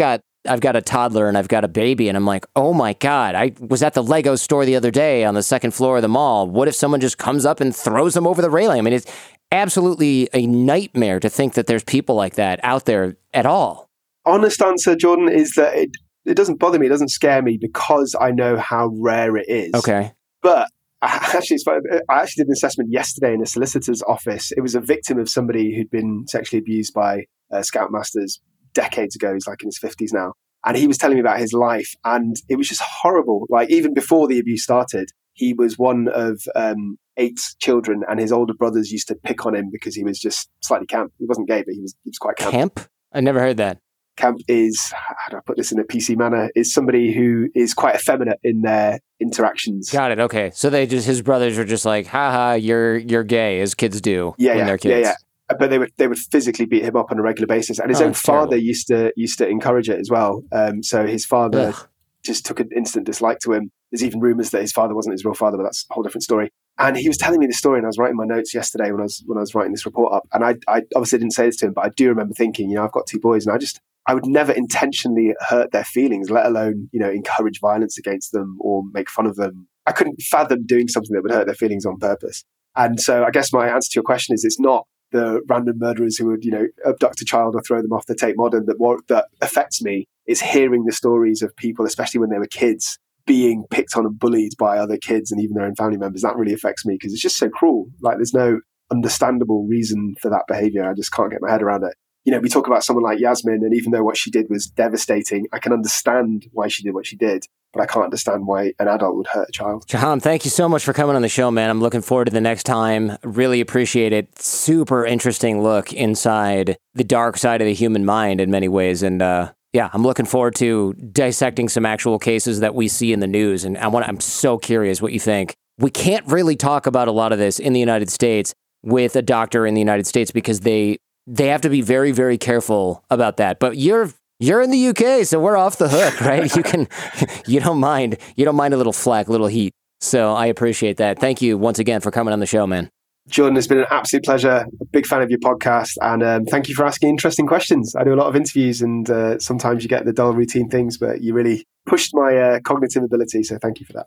I've got a toddler and I've got a baby, and I'm like, oh my God, I was at the Lego store the other day on the second floor of the mall. What if someone just comes up and throws them over the railing? I mean, it's absolutely a nightmare to think that there's people like that out there at all. Honest answer, Jordan, is that it, it doesn't bother me. It doesn't scare me because I know how rare it is. Okay. But I actually, I actually did an assessment yesterday in a solicitor's office. It was a victim of somebody who'd been sexually abused by uh, Scoutmasters decades ago. He's like in his fifties now. And he was telling me about his life. And it was just horrible. Like even before the abuse started, he was one of um, eight children, and his older brothers used to pick on him because he was just slightly camp. He wasn't gay, but he was, he was quite camp. Camp? I never heard that. Camp is, how do I put this in a P C manner, is somebody who is quite effeminate in their interactions. Got it. Okay. So they just, his brothers are just like, haha, you're you're gay, as kids do yeah, when yeah, they're kids. Yeah, yeah. But they would they would physically beat him up on a regular basis. And his Oh, own father terrible. used to used to encourage it as well. Um, so his father Ugh. just took an instant dislike to him. There's even rumors that his father wasn't his real father, but that's a whole different story. And he was telling me the story, and I was writing my notes yesterday when I was when I was writing this report up. And I, I obviously didn't say this to him, but I do remember thinking, you know, I've got two boys, and I just I would never intentionally hurt their feelings, let alone, you know, encourage violence against them or make fun of them. I couldn't fathom doing something that would hurt their feelings on purpose. And so I guess my answer to your question is it's not the random murderers who would, you know, abduct a child or throw them off the Tate Modern that what, that affects me. It's hearing the stories of people, especially when they were kids, being picked on and bullied by other kids and even their own family members. That really affects me because it's just so cruel. Like there's no understandable reason for that behavior. I just can't get my head around it. You know, we talk about someone like Yasmin, and even though what she did was devastating, I can understand why she did what she did, but I can't understand why an adult would hurt a child. Shaham, thank you so much for coming on the show, man. I'm looking forward to the next time. Really appreciate it. Super interesting look inside the dark side of the human mind in many ways. And uh, yeah, I'm looking forward to dissecting some actual cases that we see in the news. And I want I'm so curious what you think. We can't really talk about a lot of this in the United States with a doctor in the United States because they they have to be very, very careful about that. But you're You're in the U K, so we're off the hook, right? You can, you don't mind, you don't mind a little flack, a little heat. So I appreciate that. Thank you once again for coming on the show, man. Jordan, it's been an absolute pleasure. A big fan of your podcast, and um, thank you for asking interesting questions. I do a lot of interviews, and uh, sometimes you get the dull routine things, but you really pushed my uh, cognitive ability. So thank you for that.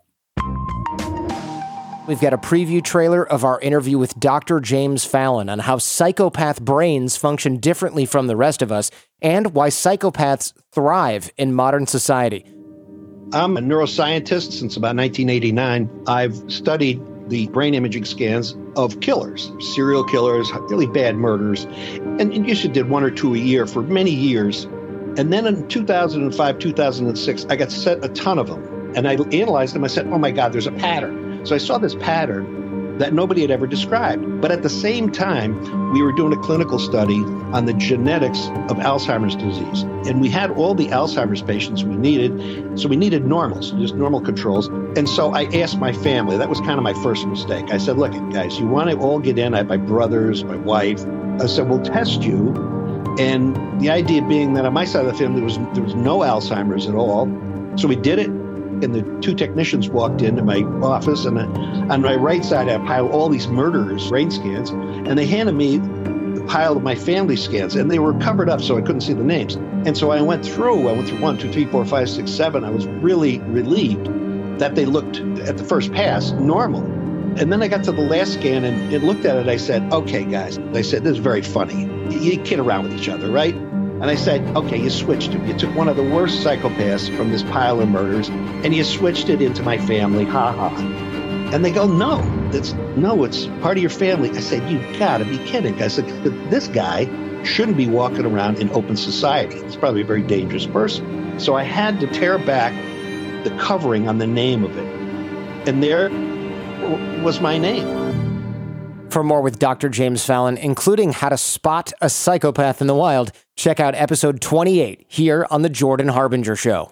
We've got a preview trailer of our interview with Doctor James Fallon on how psychopath brains function differently from the rest of us and why psychopaths thrive in modern society. I'm a neuroscientist since about nineteen eighty-nine. I've studied the brain imaging scans of killers, serial killers, really bad murders, and usually did one or two a year for many years. And then in two thousand five, two thousand six, I got sent a ton of them. And I analyzed them. I said, oh my God, there's a pattern. So I saw this pattern that nobody had ever described. But at the same time, we were doing a clinical study on the genetics of Alzheimer's disease. And we had all the Alzheimer's patients we needed. So we needed normals, just normal controls. And so I asked my family, that was kind of my first mistake. I said, look, guys, you want to all get in? I have my brothers, my wife. I said, we'll test you. And the idea being that on my side of the family, there was, there was no Alzheimer's at all. So we did it. And the two technicians walked into my office, and on my right side, I piled all these murderers' brain scans, and they handed me the pile of my family scans, and they were covered up so I couldn't see the names. And so I went through, I went through one, two, three, four, five, six, seven. I was really relieved that they looked, at the first pass, normal. And then I got to the last scan and, and looked at it. I said, okay, guys, I said, this is very funny. You, you kid around with each other, right? And I said, okay, you switched it. You took one of the worst psychopaths from this pile of murders and you switched it into my family. Ha ha. And they go, no, that's no, it's part of your family. I said, you gotta be kidding. I said, this guy shouldn't be walking around in open society. He's probably a very dangerous person. So I had to tear back the covering on the name of it. And there was my name. For more with Doctor James Fallon, including how to spot a psychopath in the wild, check out episode twenty-eight here on The Jordan Harbinger Show.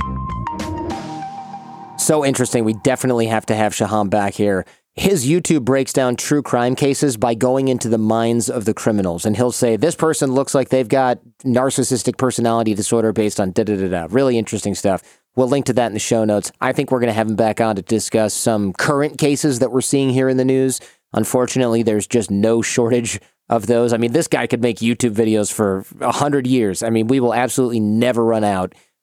So interesting. We definitely have to have Shaham back here. His YouTube breaks down true crime cases by going into the minds of the criminals. And he'll say, this person looks like they've got narcissistic personality disorder based on da-da-da-da. Really interesting stuff. We'll link to that in the show notes. I think we're going to have him back on to discuss some current cases that we're seeing here in the news. Unfortunately, there's just no shortage of those. I mean, this guy could make YouTube videos for a hundred years. I mean, we will absolutely never run out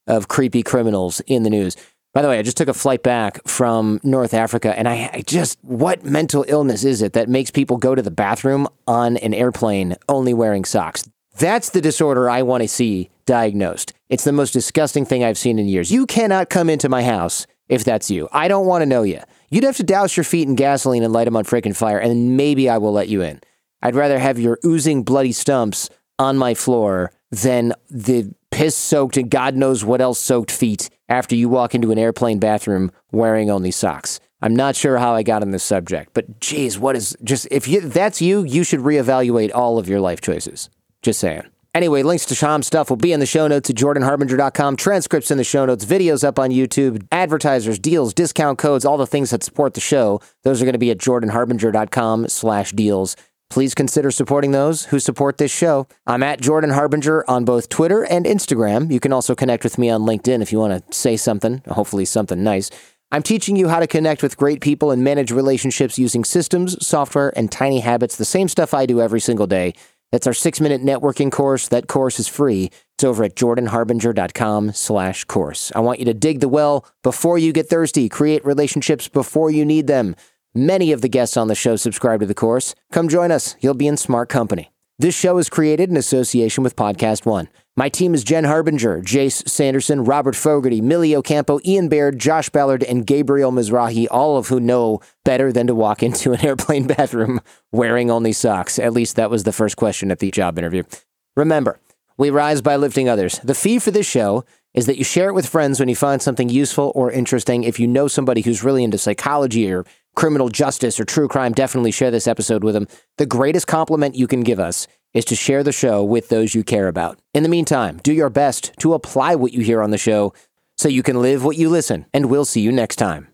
of creepy criminals in the news. By the way, I just took a flight back from North Africa, and I, I just, what mental illness is it that makes people go to the bathroom on an airplane only wearing socks? That's the disorder I want to see diagnosed. It's the most disgusting thing I've seen in years. You cannot come into my house if that's you. I don't want to know you. You'd have to douse your feet in gasoline and light them on freaking fire, and then maybe I will let you in. I'd rather have your oozing bloody stumps on my floor than the piss-soaked and God knows what else soaked feet after you walk into an airplane bathroom wearing only socks. I'm not sure how I got on this subject, but geez, what is just, if you, that's you, you should reevaluate all of your life choices. Just saying. Anyway, links to Sham's stuff will be in the show notes at jordan harbinger dot com, transcripts in the show notes, videos up on YouTube, advertisers, deals, discount codes, all the things that support the show. Those are going to be at jordan harbinger dot com slash deals. Please consider supporting those who support this show. I'm at Jordan Harbinger on both Twitter and Instagram. You can also connect with me on LinkedIn if you want to say something, hopefully something nice. I'm teaching you how to connect with great people and manage relationships using systems, software, and tiny habits, the same stuff I do every single day. That's our six-minute networking course. That course is free. It's over at jordan harbinger dot com slash course. I want you to dig the well before you get thirsty, create relationships before you need them. Many of the guests on the show subscribe to the course. Come join us. You'll be in smart company. This show is created in association with Podcast One. My team is Jen Harbinger, Jace Sanderson, Robert Fogarty, Millie Ocampo, Ian Baird, Josh Ballard, and Gabriel Mizrahi, all of who know better than to walk into an airplane bathroom wearing only socks. At least that was the first question at the job interview. Remember, we rise by lifting others. The fee for this show is that you share it with friends when you find something useful or interesting. If you know somebody who's really into psychology or criminal justice or true crime, definitely share this episode with them. The greatest compliment you can give us is to share the show with those you care about. In the meantime, do your best to apply what you hear on the show so you can live what you listen, and we'll see you next time.